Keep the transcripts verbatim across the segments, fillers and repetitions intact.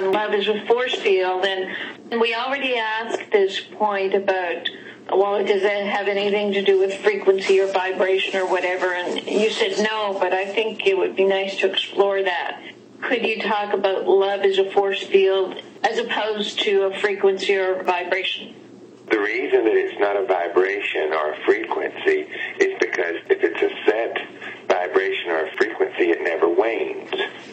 on love as a force field, and we already asked this point about, well, does that have anything to do with frequency or vibration or whatever? And you said no, but I think it would be nice to explore that. Could you talk about love as a force field as opposed to a frequency or vibration? The reason that it's not a vibration or a frequency is because if it's a set vibration or a frequency, it never wanes.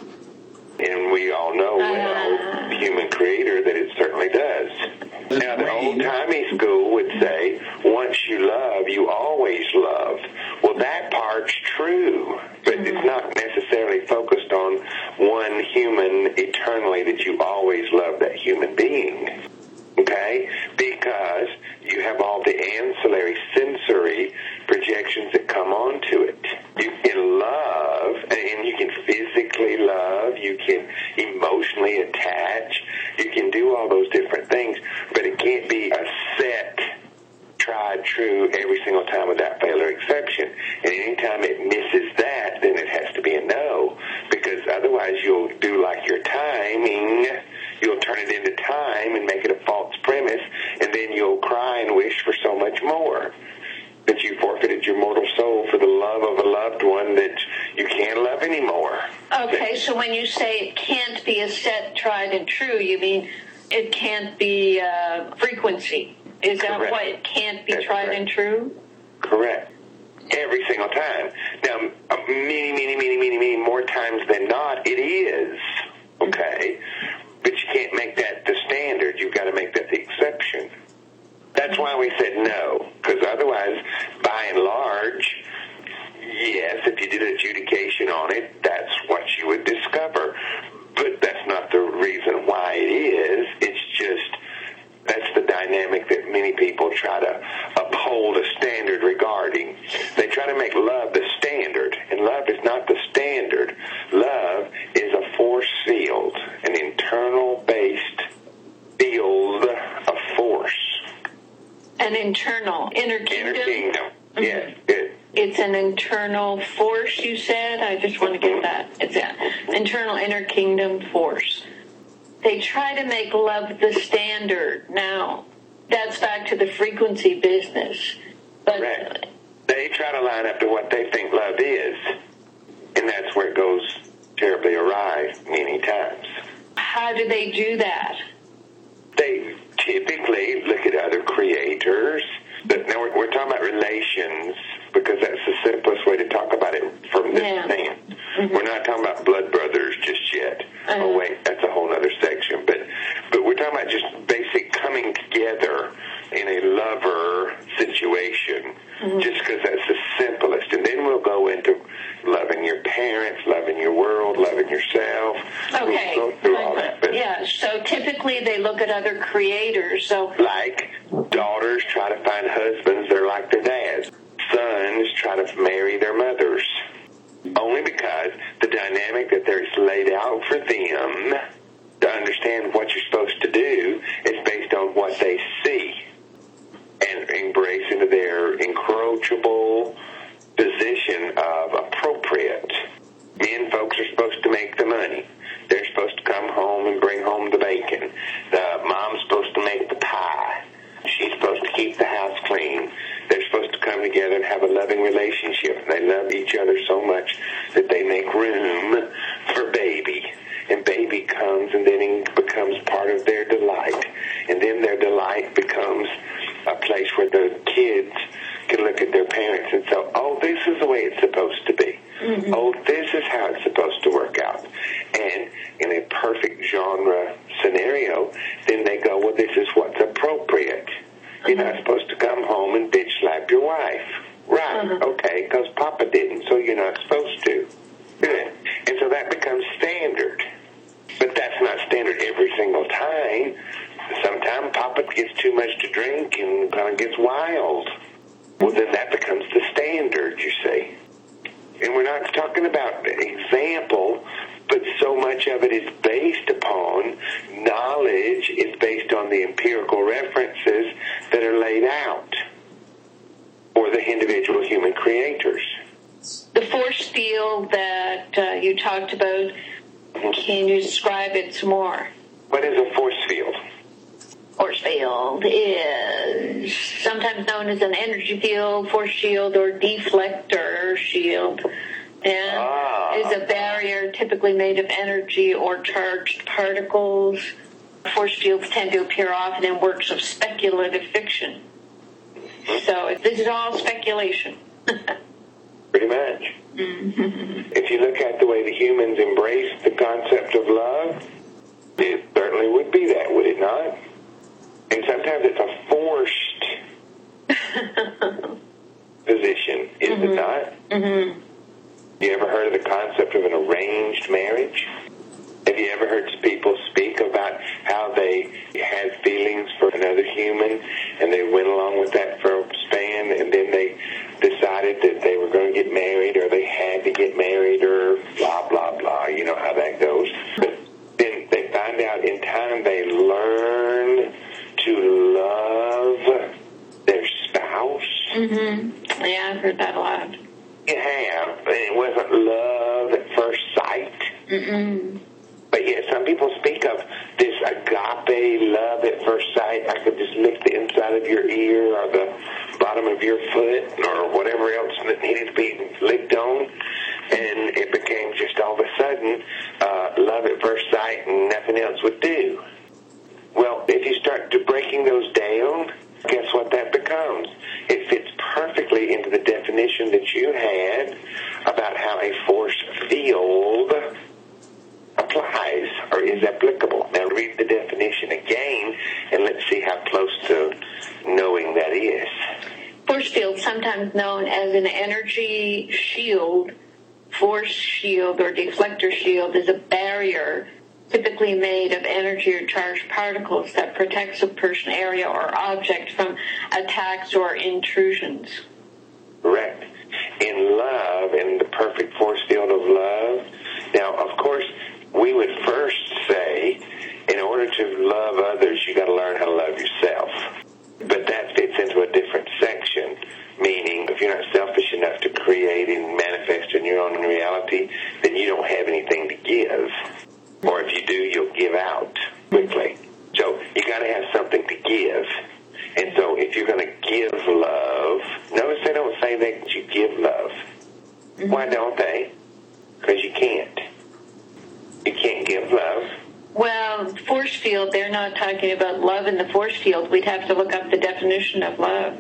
And we all know, well, uh, the human creator, that it certainly does. Now, the old-timey school would say, once you love, you always love. Well, that part's true, but mm-hmm. it's not necessarily focused on one human eternally that you always love that human being. Okay? Because you have all the ancillary sensory projections that come onto it. You can love, and you can physically love, you can emotionally attach, you can do all those different things, but it can't be a set, tried, true every single time without fail or exception. And anytime it misses that, then it has to be a no, because otherwise you'll do like your timing. You'll turn it into time and make it a false premise, and then you'll cry and wish for so much more. That you forfeited your mortal soul for the love of a loved one that you can't love anymore. Okay, so when you say it can't be a set, tried, and true, you mean it can't be uh, frequency. Is that Correct. why it can't be That's tried correct. and true? Correct. Every single time. Now, many, many, many, many, many more times than not, it is. Okay? But you can't make that the standard. You've got to make that the exception. That's why we said no, because otherwise, by and large, yes, if you did adjudication on it, that's what you would discover. But that's not the reason why it is. It's just, that's the dynamic that many people try to uphold a standard regarding. They try to make love the standard, and love is not the standard. Love is a force field, an internal-based field of force. An internal, inner kingdom? Inner kingdom, mm-hmm. yes. It, it's an internal force, you said? I just want to get that. It's an internal inner kingdom force. They try to make love the standard. Now, that's back to the frequency business. But Correct. They try to line up to what they think love is, and that's where it goes terribly awry many times. How do they do that? They typically look at other creators, but now we're, we're talking about relations because that's the simplest way to talk about it from this yeah. stand. Mm-hmm. We're not talking about blood brothers just yet. Uh-huh. Oh, wait, that's a whole other section. But, but we're talking about just basic coming together in a lover situation, mm-hmm. just because that's the simplest. And then we'll go into loving your parents, loving your world, loving yourself. Okay. We'll go through all that. But yeah, so typically they look at other creators. So, like daughters try to find husbands that are like their dads. Sons try to marry their mothers. Only because the dynamic that there's laid out for them to understand what you're supposed to do is based on what they see and embrace into their encroachable position of appropriate. Men folks are supposed to make the money. They're supposed to come home and bring home the bacon. The mom's supposed to make the pie. She's supposed to keep the house clean. They're supposed to come together and have a loving relationship. They love each other so much that they make room for baby. And baby comes and then it becomes part of their delight. And then their delight becomes a place where the kids can look at their parents and say, oh, this is the way it's supposed to be. Mm-hmm. Oh, this is how it's supposed to work out. And in a perfect genre scenario, then they go, well, this is what's appropriate. Mm-hmm. You're not supposed to come home and bitch slap your wife. Right, mm-hmm. Okay, because Papa didn't, so you're not supposed to. Good. And so that becomes standard. But that's not standard every single time. Sometimes Papa gets too much to drink and kind of gets wild. Well, then that becomes the standard, you see. And we're not talking about example, but so much of it is based upon knowledge. It's based on the empirical references that are laid out for the individual human creators. The force field that uh, you talked about, can you describe it some more? What is a force field? Force field is sometimes known as an energy field, force shield, or deflector shield, and ah. is a barrier typically made of energy or charged particles. Force fields tend to appear often in works of speculative fiction. So this is all speculation. Pretty much. Mm-hmm. If you look at the way the humans embrace the concept of love, it certainly would be that, would it not? And sometimes it's a forced position, is mm-hmm. it not? Mm-hmm. You ever heard of the concept of an arranged marriage? Have you ever heard people speak about how they had feelings for another human and they went along with that for a span and then they decided that they were going to get married or they had to get married or blah, blah, blah. You know how that goes. But then they find out in time they learn to love their spouse. Mm-hmm. Yeah, I've heard that a lot. You have. It wasn't love at first sight. Mm-mm. But yet some people speak of this agape love at first sight. I could just lick the inside of your ear or the bottom of your foot or whatever else that needed to be licked on. And it became just all of a sudden uh, love at first sight and nothing else would do. Well, if you start to breaking those down, guess what that becomes? It fits perfectly into the definition that you had about how a force field applies or is applicable. Now read the definition again and let's see how close to knowing that is. Force field, sometimes known as an energy shield, force shield, or deflector shield, is a barrier typically made of energy or charged particles that protects a person, area, or object from attacks or intrusions. Correct. In love, in the perfect force field of love, now, of course, we would first say, in order to love others, you got to learn how to love yourself. But that fits into a different section, meaning if you're not selfish enough to create and manifest in your own reality, then you don't have anything to give. Or if you do, you'll give out quickly. So you got to have something to give. And so if you're going to give love, notice they don't say that you give love. Mm-hmm. Why don't they? Because you can't. You can't give love. Well, force field, they're not talking about love in the force field. We'd have to look up the definition of love.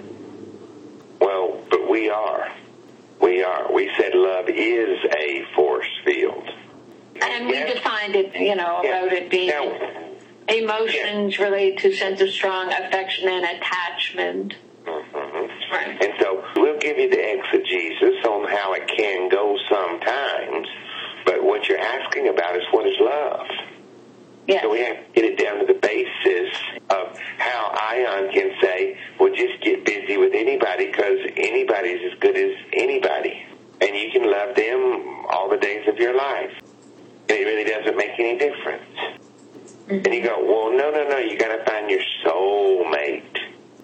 Well, but we are. We are. We said love is a force field. And we yes. defined it, you know, yes. about it being now, emotions yes. related to sense of strong affection and attachment. Mm-hmm. Right. And so we'll give you the exegesis on how it can go sometimes, but what you're asking about is what is love? Yes. So we have to get it down to the basis of how Ion can say, well, just get busy with anybody because anybody's as good as anybody. And you can love them all the days of your life. And it really doesn't make any difference. Mm-hmm. And you go, well, no, no, no, you got to find your soulmate.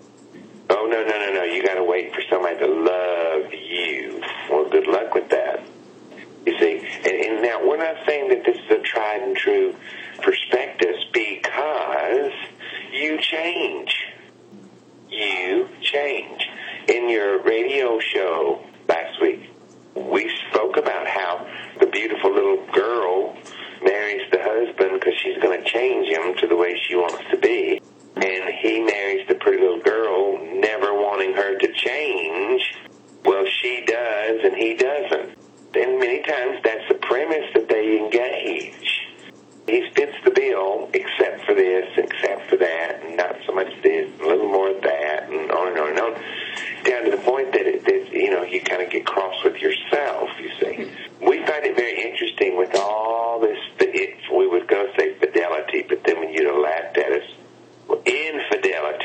Oh, no, no, no, no, you got to wait for somebody to love you. Well, good luck with that. You see, and, and now we're not saying that this is a tried and true perspective because you change. You change. In your radio show last week, we spoke about how the beautiful little girl marries the husband because she's going to change him to the way she wants to be. And he marries the pretty little girl, never wanting her to change. Well, she does and he doesn't. And many times that's the premise that they engage. He fits the bill except for this, except for that, and not so much this, a little more of that, and on and on and on, down to the point that, it, that you know, you kind of get cross with yourself, you see. We find it very interesting with all this, it, we would go say fidelity, but then when you'd have laughed at us, well, infidelity.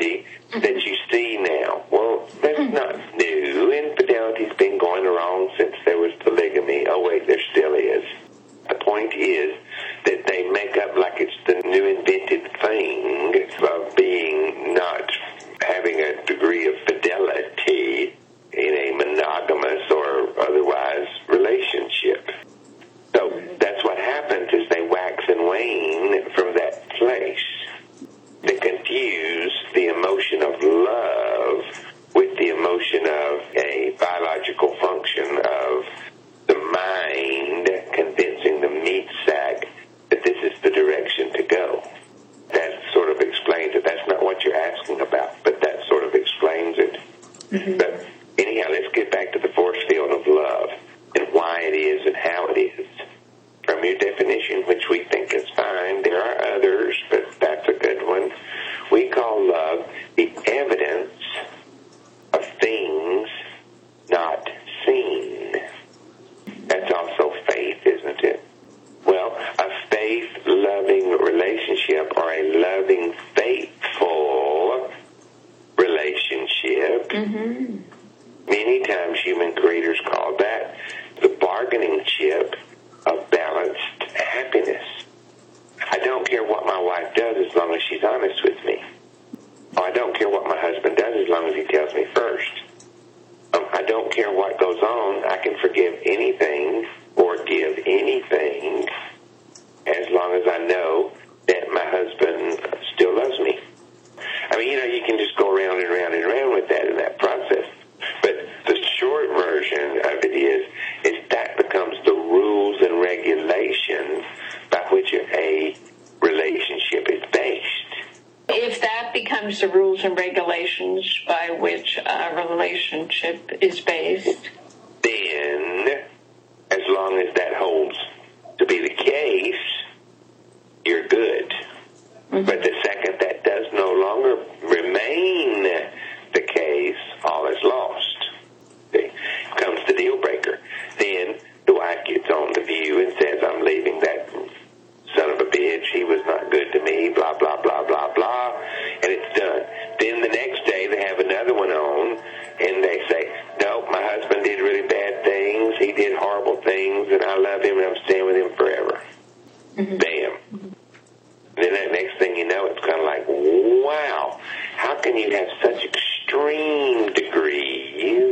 definition, which we think is fine. There are others, but that's a good one. We call love the evidence of things not seen. That's also faith, isn't it? Well, a faith-loving relationship, or a loving, faithful relationship, Mm-hmm. many times human creators call that the bargaining chip of balanced happiness. I don't care what my wife does as long as she's honest with me. Or I don't care what my husband does as long as he tells me first. Um, I don't care what goes on. I can forgive anything or give anything as long as I know that my husband still loves me. I mean, you know, you can just go around and around and around with that in that process. But the short version of it is, is that becomes the rules and regulations by which a relationship is based. If that becomes the rules and regulations by which a relationship is based, then, as long as that holds to be the case, you're good. Mm-hmm. But the second that does no longer remain the case, all is lost. See? Comes the deal breaker. Then the wife gets on the View and says, I'm leaving that son of a bitch, he was not good to me, blah, blah, blah, blah, blah, and it's done. Then the next day they have another one on, and they say, no, my husband did really bad things, he did horrible things, and I love him, and I'm staying with him forever. Mm-hmm. Bam. Mm-hmm. Then that next thing you know, it's kind of like, wow, how can you have such extreme degrees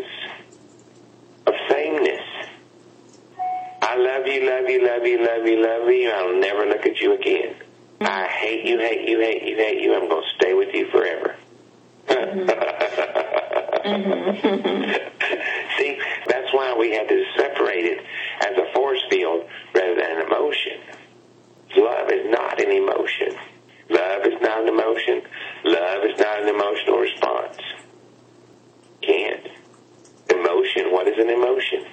of sameness? I love you, love you, love you, love you, love you. I'll never look at you again. I hate you, hate you, hate you, hate you. I'm going to stay with you forever. Mm-hmm. See, that's why we had to separate it as a force field rather than an emotion. Love is not an emotion. Love is not an emotion. Love is not an emotional response. Can't. Emotion, what is an emotion?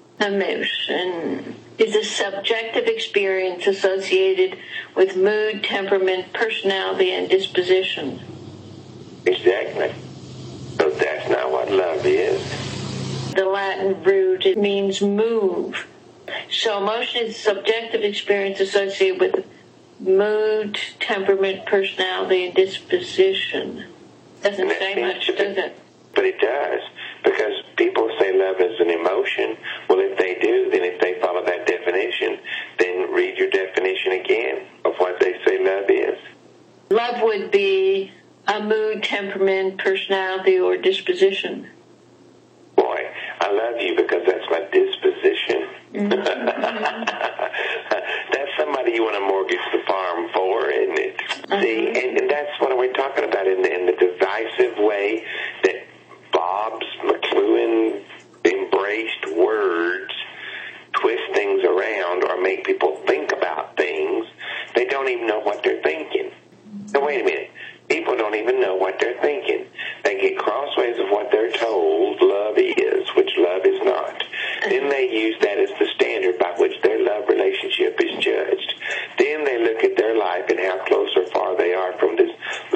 Emotion is a subjective experience associated with mood, temperament, personality, and disposition. Exactly. So that's not what love is. The Latin root, it means move. So emotion is a subjective experience associated with mood, temperament, personality, and disposition. Doesn't say much, does it? But it does. Because people say love is an emotion. Well, if they do, then if they follow that definition, then read your definition again of what they say love is. Love would be a mood, temperament, personality, or disposition. Boy, I love you because that's my disposition. Mm-hmm. That's somebody you want to mortgage the farm for, isn't it? Mm-hmm. See, and, and that's what we're talking about in the, in the divisive way that Bob's McLuhan embraced words twist things around or make people think about things. They don't even know what they're thinking. Now, wait a minute. People don't even know what they're thinking. They get crossways of what they're told love is, which love is not. Then they use that as the standard by which their love relationship is judged. Then they look at their life and how close or far they are from this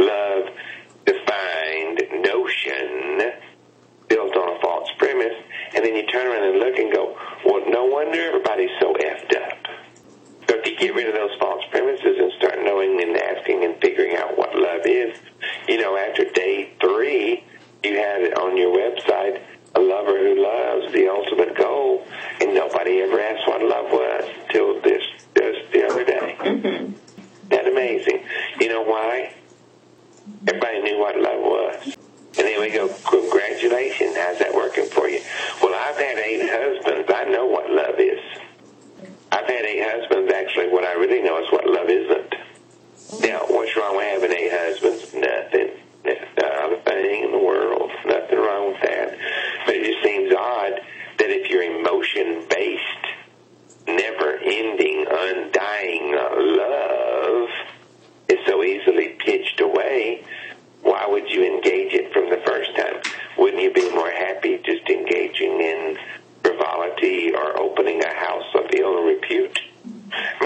love-defined notion built on a false premise. And then you turn around and look and go, well, no wonder everybody's so effed up. So if you get rid of those false premises and start knowing and asking and figuring out what love is, you know, after day three, you had it on your website, a lover who loves, the ultimate goal, and nobody ever asked what love was until this just the other day. Mm-hmm. That's amazing. You know why? Everybody knew what love was. And then we go, congratulations, how's that working for you? Well, I've had eight husbands. I know what love is. I've had eight husbands. Actually, what I really know is what love isn't. Now, what's wrong with having eight husbands? Nothing. Not a thing in the world. Nothing wrong with that. But it just seems odd that if you're emotion-based, never-ending, undying love is so easily pitched away, why would you engage it from the first time? Wouldn't you be more happy just engaging in frivolity or opening a house of ill repute? I mean, if it's a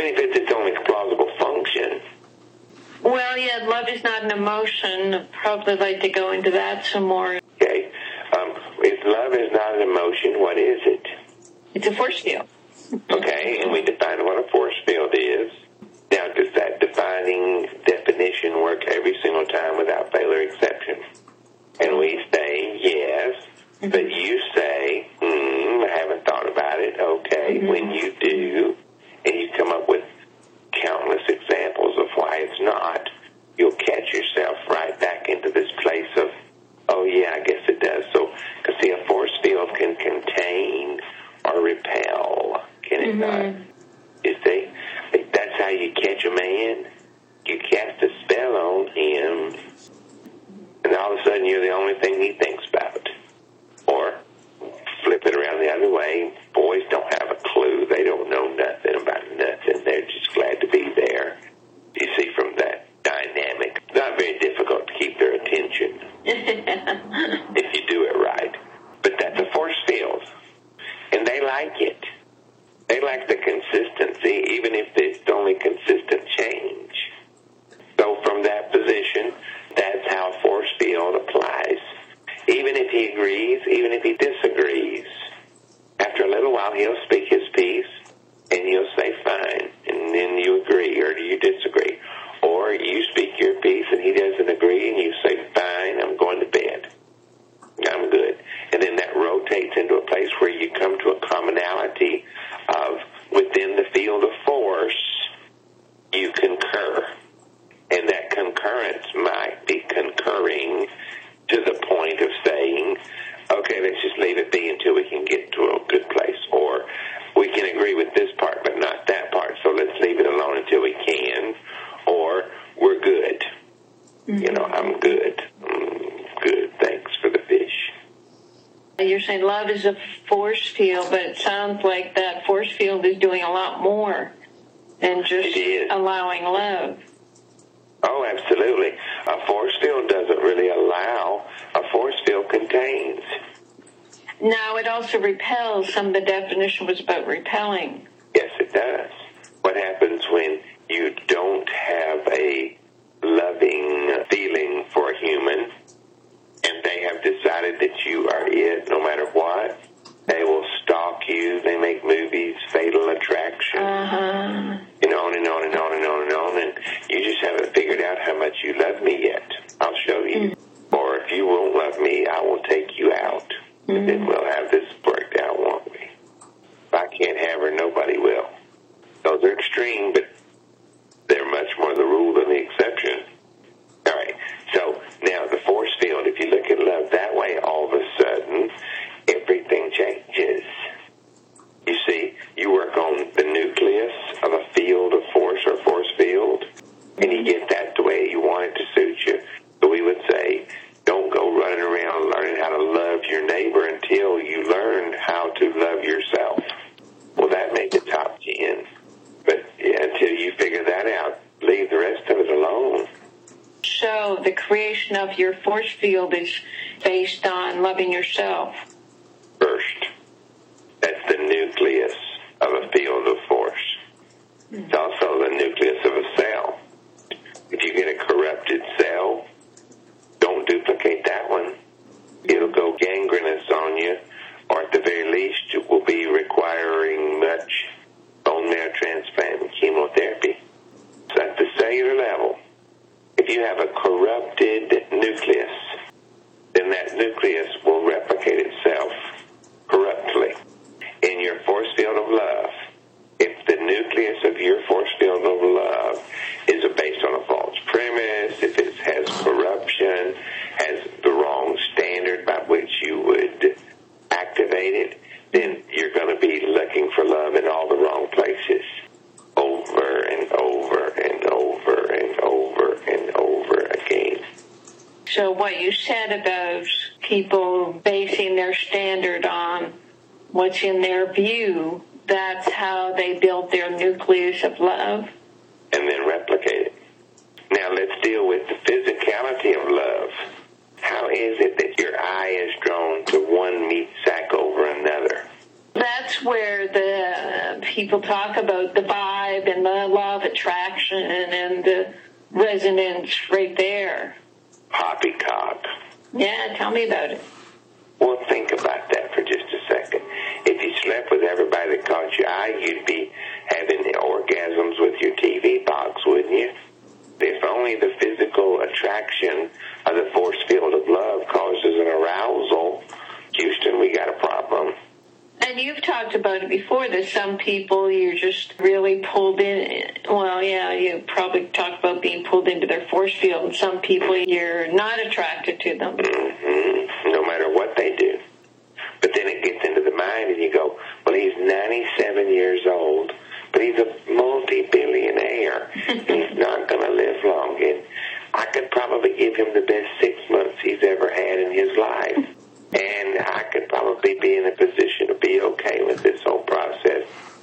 its only plausible function. Well, yeah, love is not an emotion. I'd probably like to go into that some more. Okay. Um, if love is not an emotion, what is it? It's a force field. Okay, and we define what a force field is. Now, does that defining definition work every single time without fail or exception? And we say yes, mm-hmm. but you say, hmm, I haven't thought about it. Okay, mm-hmm. when you do, and you come up with countless examples of why it's not, you'll catch yourself right back into this place of, oh yeah, I guess it does. So, because see, a force field can contain or repel, can it mm-hmm. not? You see? That's how you catch a man. You cast a spell on him, and all of a sudden you're the only thing he thinks about. Or flip it around the other way. Boys don't have a clue. They don't know nothing about nothing. They're just glad to be there. You see, from that dynamic, it's not very difficult to keep their attention if you do it right. But that's a force field, and they like it. They like the consistency, even if it's only consistent change. So from that position, that's how force field applies. Even if he agrees, even if he disagrees, after a little while he'll speak his piece, and he'll say fine, and then you agree, or do you disagree? Or you speak your piece, and he doesn't agree, and you say fine, I'm going to bed. I'm good. And then that rotates into a place where you come to a commonality of, within the field of force, you concur. And that concurrence might be concurring to the point of saying, okay, let's just leave it be until we can get to a good place. Or we can agree with this part, but not that part, so let's leave it alone until we can. Or we're good. Mm-hmm. You know, I'm good. Mm, good, thanks for the fish. You're saying love is a force field, but it sounds like that force field is doing a lot more than just allowing love. Oh, absolutely. A force field doesn't really allow. A force field contains. Now, it also repels. Some of the definition was about repelling. Yes, it does. What happens when you don't have a loving feeling for a human, and they have decided that you are it no matter what? They will stalk you. They make movies, Fatal Attraction, uh-huh. and on and on and on and on and on, and you just haven't figured out how much you love me yet. I'll show you. Mm-hmm. Or if you won't love me, I will take you out. Mm-hmm. And then we'll have this worked out, won't we? If I can't have her, nobody will. Those are extreme, but they're much more the rule than the exception. All right, so now the force field, if you look at love that way, all of a sudden, everything changes. You see, you work on the nucleus of a field of force or force field, and you get that the way you want it to suit you. So we would say, don't go running around learning how to love your neighbor until you learn how to love yourself. Well, that made the top ten. But yeah, until you figure that out, leave the rest of it alone. So the creation of your force field is based on loving yourself. First. That's the nucleus of a field of force. It's also the nucleus of a cell. If you get a corrupted cell, don't duplicate that one. It'll go gangrenous on you, or at the very least, it will be requiring much bone marrow transplant and chemotherapy. So at the cellular level, if you have a corrupted nucleus, then that nucleus will replicate itself corruptly. In your force field of love, if the nucleus of your force field of love is based on a false premise, if it has corruption, has the wrong standard by which you would activate it, then you're going to be looking for love in all the wrong places, over and over and over and over and over again. So what you said about people basing their standard on what's in their view, that's how they build their nucleus of love? And then replicate it. Now let's deal with the physicality of love. How is it that your eye is drawn to one meat sack over another? That's where the people talk about the vibe and the law of attraction and the resonance right there. Poppycock. Yeah, tell me about it. Well, think about that for just a second. If you slept with everybody that caught your eye, you'd be having orgasms with your T V box, wouldn't you? If only the physical attraction of the force field of love causes an arousal, Houston, we got a problem. And you've talked about it before, that some people you're just really pulled in. Well, yeah, you probably talked about being pulled into their force field, and some people you're not attracted to them. Mm-hmm. No matter what they do. But then it gets into the mind, and you go, well, he's ninety-seven years old, but he's a multi-billionaire. He's not going to live long. And I could probably give him the best six months he's ever had in his life. And I could probably be in a position to be okay with this whole process.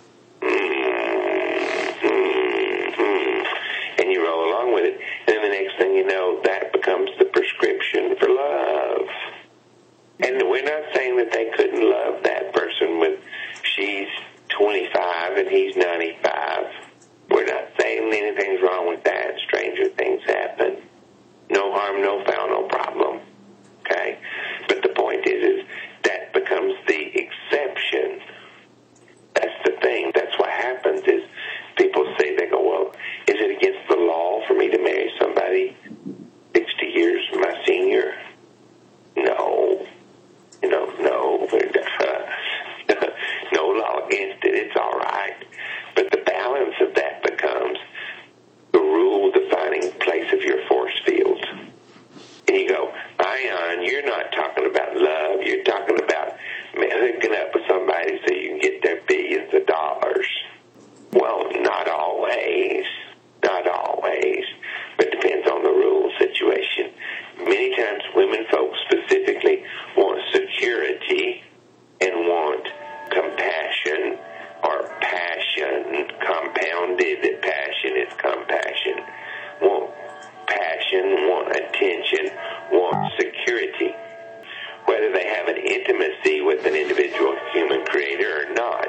Mm-hmm. And you roll along with it. And then the next thing you know, that becomes the prescription for love. And we're not saying that they couldn't love that person with, she's twenty-five and he's ninety-five. We're not saying anything's wrong with that. Stranger things happen. No harm, no foul, no problem. Okay? But the point is, is that becomes the exception. That's the thing. That's what happens is people say, they go, well, is it against the law for me to marry somebody sixty years my senior? No. You know, no. No law against it. It's all right. But the balance of that becomes the rule-defining place of your force field. And you go, Ion, you're not talking about love. You're talking about hooking up with somebody so you can get their billions of dollars. Well, not always. Not always. But it depends on the rule situation. Many times women folks specifically want security and want compassion or passion, compounded passion is compassion. Want passion, want attention, want security. Whether they have an intimacy with an individual human creator or not,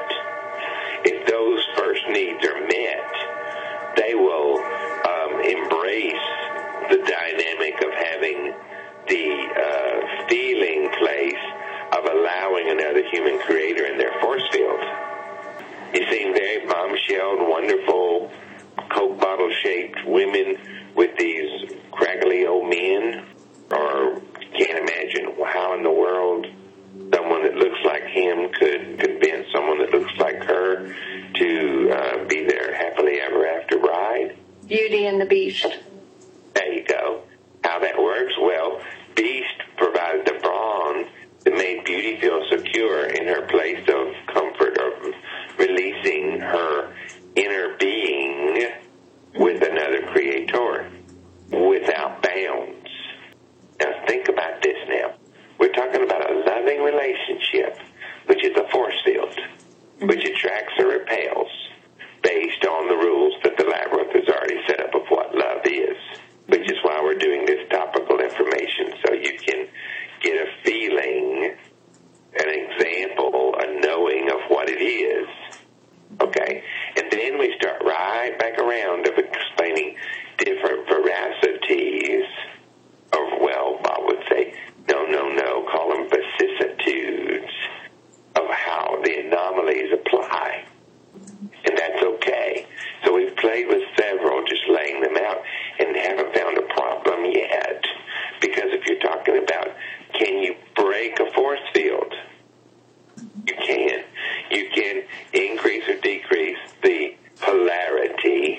if those first needs are met, they will um, embrace the dynamic of having the uh, feeling place of allowing another human creator in their force field. You seem very bombshelled, wonderful, Coke bottle-shaped women with these craggly old men, or can't imagine how in the world someone that looks like him could convince someone that looks like her to uh, be their happily ever after bride. Beauty and the Beast. There you go. How that works? Well, Beast provided the brawn that made Beauty feel secure in her place of comfort, of releasing her inner being with another creator without bounds. Now think about this now. We're talking about a loving relationship, which is a force field, which attracts or repels based on the rules that the labyrinth has already set up of what love is, which is why we're doing this topical information, so you can get a feeling, an example, a knowing of what it is. Okay? And then we start right back around of explaining different veracities of, well, I would say, no, no, no, call them vicissitudes of how the anomalies apply. And that's okay. So we've played with several, just laying them out, and haven't found a problem yet. Because if you're talking about, can you break a force field? You can. You can increase or decrease the polarity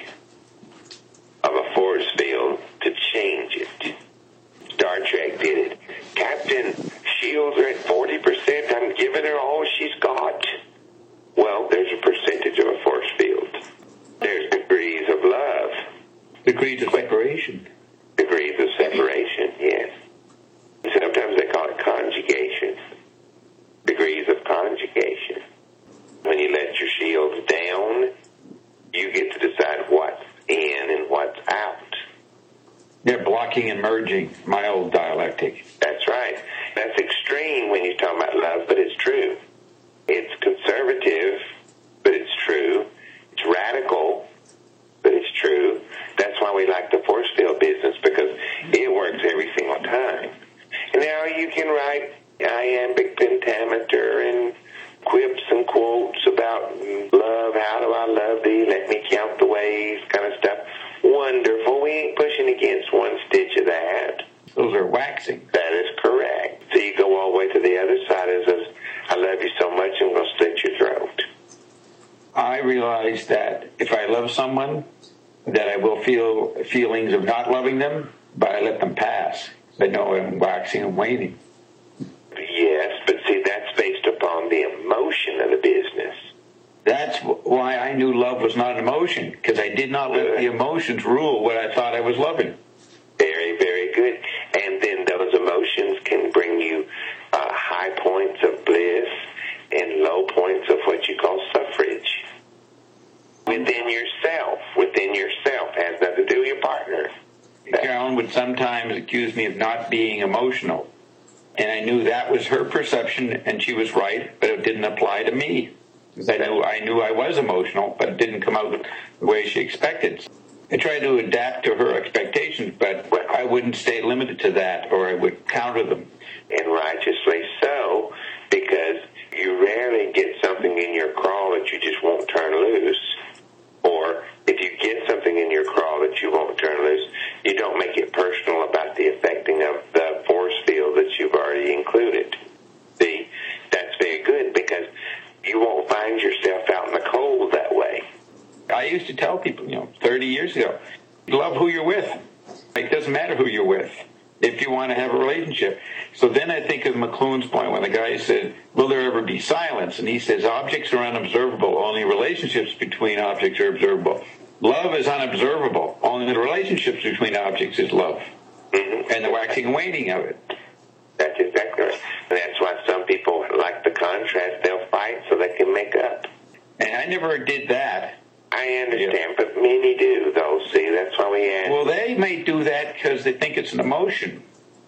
of a force field to change it. Star Trek did it. Captain, shields are at forty percent. I'm giving her all she's got. Well, there's a percentage of a force field. There's degrees of love. Degrees of separation. Degrees of separation, yes. Sometimes they call it conjugation. Degrees of conjugation. When you let your shields down, you get to decide what's in and what's out. They're blocking and merging, my old dialectic. That's right. That's extreme when you're talking about love, but it's true. It's conservative, but it's true. wonderful. We ain't pushing against one stitch of that. Those are waxing. That is correct. So you go all the way to the other side and says, I love you so much, I'm going to slit your throat. I realize that if I love someone, that I will feel feelings of not loving them, but I let them pass. I know I'm waxing and waning. Yes, but see, that's based upon the emotion of the business. That's why I knew love was not an emotion, because I did not let the emotions rule what I thought I was loving. Very, very good. And then those emotions can bring you uh, high points of bliss and low points of what you call suffrage. Within yourself, within yourself, has nothing to do with your partner. Carolyn would sometimes accuse me of not being emotional. And I knew that was her perception, and she was right, but it didn't apply to me. Because I knew, I knew I was emotional, but it didn't come out the way she expected. I tried to adapt to her expectations, but I wouldn't stay limited to that, or I would counter them. And righteously so, because you rarely get something in your crawl that you just won't turn loose. Or if you get something in your crawl that you won't turn loose, you don't make it personal about the affecting of the force field that you've already included. See, that's very good, because you won't find yourself out in the cold that way. I used to tell people, you know, thirty years ago, love who you're with. It doesn't matter who you're with if you want to have a relationship. So then I think of McLuhan's point when the guy said, will there ever be silence? And he says, objects are unobservable. Only relationships between objects are observable. Love is unobservable. Only the relationships between objects is love. Mm-hmm. And the waxing and waning of it. That's exactly right. And that's why some people like the contrast. They'll fight so they can make up. And I never did that. I understand, but many do, though. See, that's why we ask. Well, they may do that because they think it's an emotion.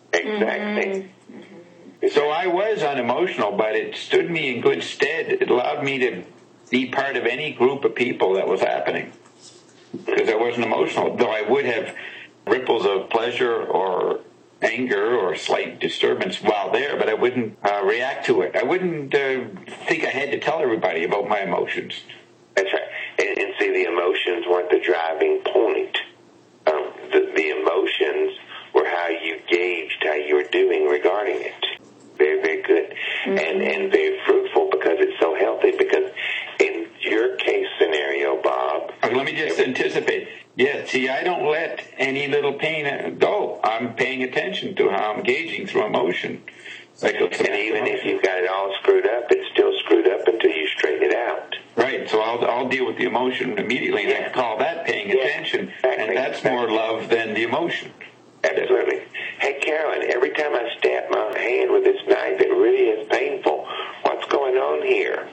Exactly. Mm-hmm. So I was unemotional, but it stood me in good stead. It allowed me to be part of any group of people that was happening. Because I wasn't emotional, though I would have ripples of pleasure or anger or slight disturbance while there, but I wouldn't uh, react to it. I wouldn't uh, think I had to tell everybody about my emotions. That's right. And, and see, the emotions weren't the driving point. Um, the, the emotions were how you gauged how you were doing regarding it. Very, very good. Mm-hmm. And, and very fruitful, because it's so healthy. Because in your case scenario, Bob... Okay, let me just anticipate. Yeah, see, I don't let any little pain go. I'm paying attention to how I'm gauging through emotion. Like and even if you've got it all screwed up, it's still screwed up until you straighten it out. Right, so I'll I'll deal with the emotion immediately, and yeah. I call that paying yeah, attention, exactly, and that's exactly. more love than the emotion. Absolutely. Hey, Carolyn, every time I stab my hand with this knife, it really is painful. What's going on here?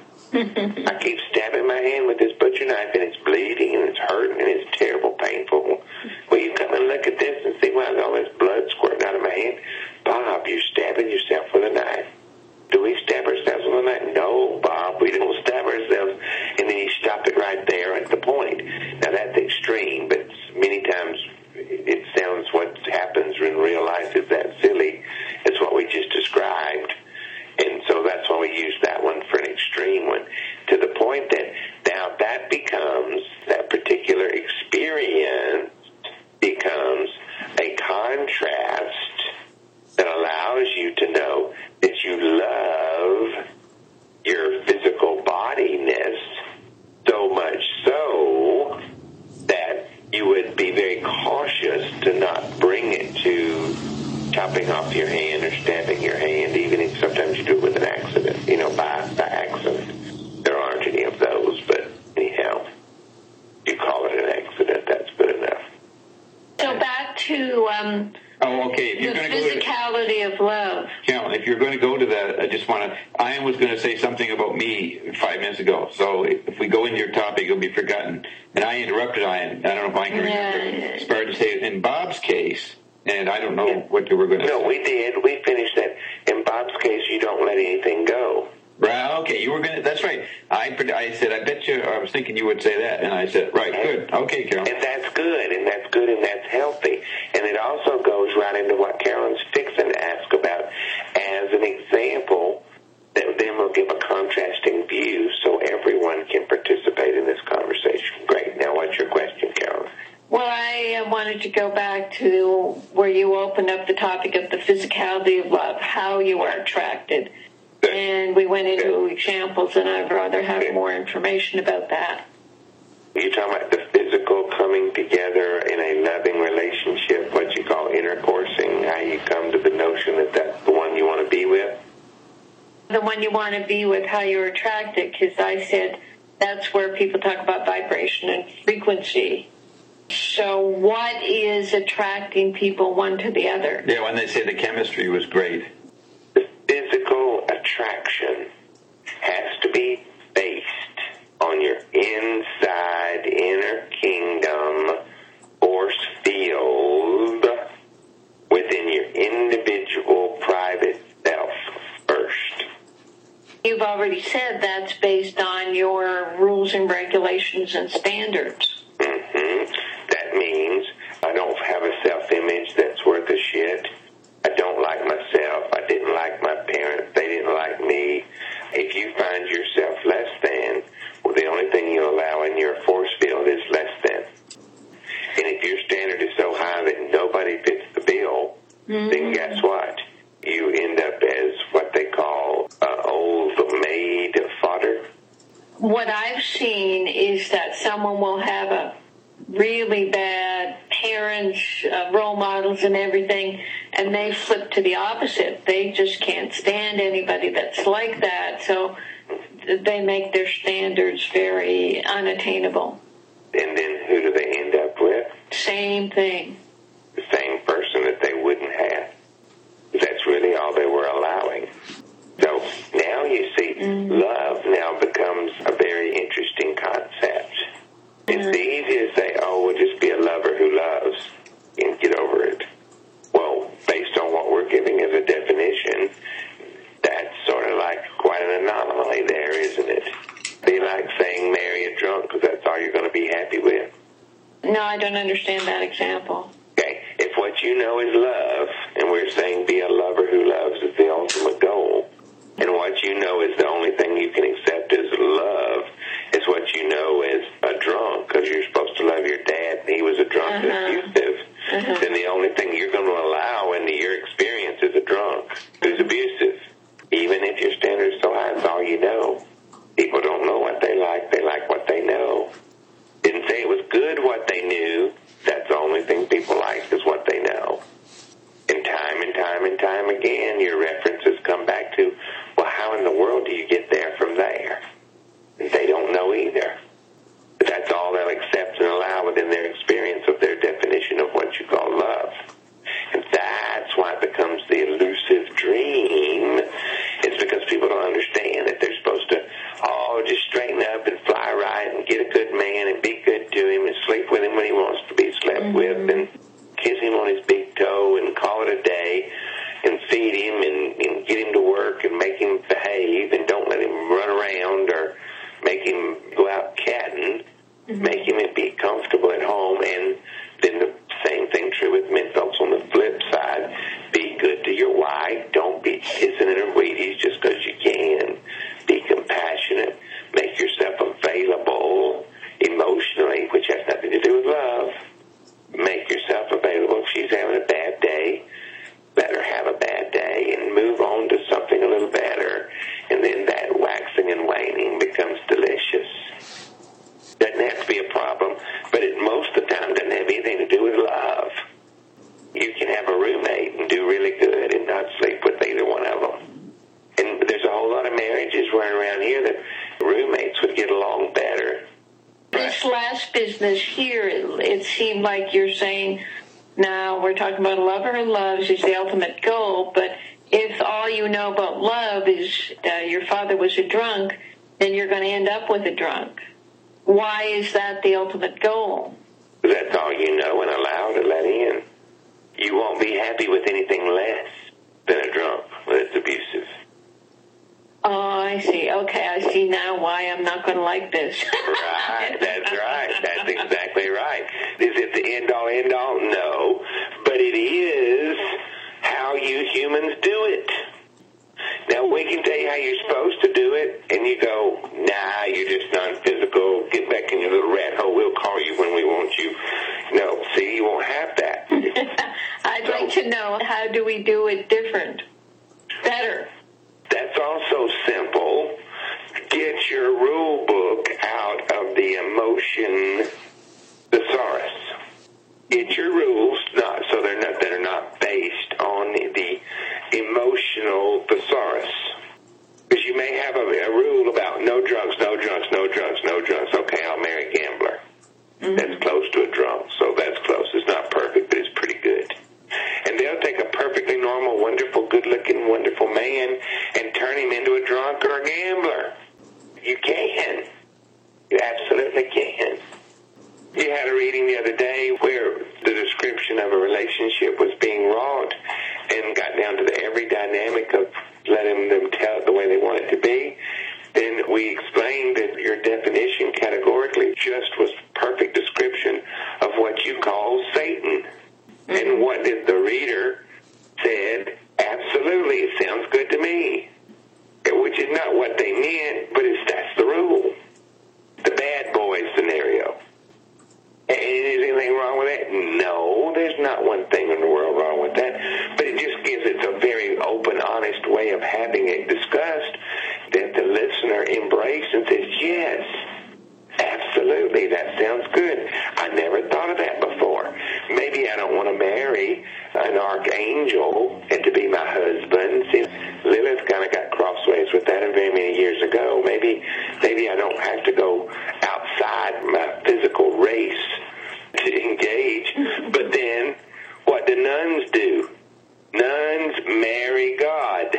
I keep stabbing my hand with this butcher knife, and it's bleeding, and it's hurting, and it's terrible, painful. Will you come and look at this and see why all this blood squirting out of my hand? Bob, you're stabbing yourself with a knife. Do we stab ourselves with a knife? No, Bob, we don't stab ourselves. And then you stop it right there at the point. Now, that's extreme, but many times it sounds what happens in real life is that silly. It's what we just described. And so that's why we use that one for an extreme one, to the point that now that becomes, that particular experience becomes a contrast that allows you to know that you love your physical bodiness so much so that you would be very cautious to not bring it to chopping off your hand or stabbing your hand, even if sometimes you do it with an accident, you know, by, by accident. There aren't any of those, but anyhow, you call it an accident, that's good enough. So back to um, oh, okay. If you're the going physicality to go to, of love. Carolyn, if you're going to go to that, I just want to, Ian was going to say something about me five minutes ago, so if we go into your topic, it'll be forgotten. And I interrupted Ian. I don't know if I can yeah. remember. Started to say, in Bob's case, and I don't know yeah. what you were going to no, say. No, we did. We finished that. In Bob's case, you don't let anything go. Right, okay, you were going to, that's right. I, I said, I bet you, I was thinking you would say that, and I said, right, good, okay, Carolyn. And that's good, and that's good, and that's healthy. And it also goes right into what Carolyn's fixing to ask about as an example that then we'll give a contrasting view so everyone can participate in this conversation. Great, now what's your question, Carolyn? Well, I wanted to go back to where you opened up the topic of the physicality of love, how you are attracted. And we went into examples, and I'd rather have more information about that. You're talking about the physical coming together in a loving relationship, what you call intercoursing, how you come to the notion that that's the one you want to be with? The one you want to be with, how you're attracted, because I said that's where people talk about vibration and frequency. So what is attracting people one to the other? Yeah, when they say the chemistry was great. The physical attraction has to be based on your inside inner kingdom force field within your individual private self first. You've already said that's based on your rules and regulations and standards. Mm-hmm. That means I don't have a self-image that's worth a shit. I don't like myself. I didn't like my parents. They didn't like me. If you find yourself less than, well, the only thing you allow in your force field is less than. And if your standard is so high that nobody fits the bill, mm-hmm. then guess what? You end up as what they call uh, old maid fodder. What I've seen is that someone will have a really bad parents, uh, role models and everything, and they flip to the opposite. They just can't stand anybody that's like that, so they make their standards very unattainable. And then who do they end up with? Same thing. The same person that they wouldn't have. That's really all they were allowing. So now you see, mm-hmm. love now becomes a very interesting concept. It's mm-hmm. easy to say, oh, we'll just be a lover who loves and get over it. Well, based on what we're giving as a definition, that's sort of like quite an anomaly there, isn't it? Be like saying marry a drunk because that's all you're going to be happy with. No, I don't understand that example. Okay, if what you know is love, and we're saying be a lover who loves is the ultimate goal, and what you know is the only thing you can accept as love is what you know is a drunk, because you're supposed to love your dad and he was a drunk uh-huh. and abusive, uh-huh. then the only thing you're going to allow into your experience is a drunk who's abusive. Even if your standard is so high, it's all you know. People don't know what they like. They like what they know. Didn't say it was good what they knew. That's the only thing people like is what they know. And time and time and time again, your references come back to, well, how in the world do you get there from there? And they don't know either. But that's all they'll accept and allow within their experience of their definition of what you call love. And that's why it becomes the elusive dream. It's because people don't understand that they're supposed to, oh, just straighten up and fly right and get a good man and be good to him and sleep with him when he wants to be slept mm-hmm. with and kiss him on his big toe and call it a day and feed him and, and get him to work and make him behave and don't let him run around or make him go out catting, mm-hmm. make him be comfortable at home. And then the same thing true with men folks on the flip side. Be good to your wife. Don't be kissing in her Wheaties just because you can. Be compassionate. Make yourself available emotionally, which has nothing to do with love. Make yourself available. If she's having a bad day, let her have a bad day and move on to something a little better. And then that waxing and waning becomes delicious. Doesn't have to be a problem, but it most of the time doesn't have anything to do with love. You can have a roommate and do really good and not sleep with either one of them. And there's a whole lot of marriages running around here that roommates would get along better. This last business here, it, it seemed like you're saying, now we're talking about a lover who loves is the ultimate goal, but if all you know about love is uh, your father was a drunk, then you're going to end up with a drunk. Why is that the ultimate goal? That's all you know and allow to let in. You won't be happy with anything less than a drunk that's abusive. Oh, I see. Okay, I see now why I'm not going to like this. Right, that's right. That's exactly right. Is it the end-all, end-all? No. But it is how you humans do it. Now, we can tell you how you're supposed to do it, and you go, nah, you're just non-physical. Get back in your little rat hole. We'll call you when we want you. No, to know, how do we do it different, better? That's also simple. Get your rule book out of the emotion thesaurus. Get your rules not so they're not that are not based on the emotional thesaurus. Because you may have a, a rule about no drugs, no drugs, no drugs, no drugs. Okay, I'll marry a gambler. Mm-hmm. That's close to a drunk, so that's close. It's not perfect, but it's pretty good. And they'll take a perfectly normal, wonderful, good-looking, wonderful man and turn him into a drunk or a gambler. You can. You absolutely can. You had a reading the other day where the description of a relationship was being wrought and got down to the every dynamic of letting them tell it the way they want it to be. Then we explained that your definition categorically just was perfect description of what you call Satan. Mm-hmm. And what did the reader said? Absolutely, it sounds good to me. Which is not what they meant, but it's, that's the rule. The bad boy scenario. And is anything wrong with that? No, there's not one thing in the world wrong with that. But it just gives it a very open, honest way of having it discussed that the listener embraces and says, yes, absolutely, that sounds good. I never thought of that before. Maybe I don't want to marry an archangel and to be my husband. See, Lilith kind of got crossways with that very many years ago. Maybe, maybe I don't have to go outside my physical race to engage. But then, what do nuns do? Nuns marry God.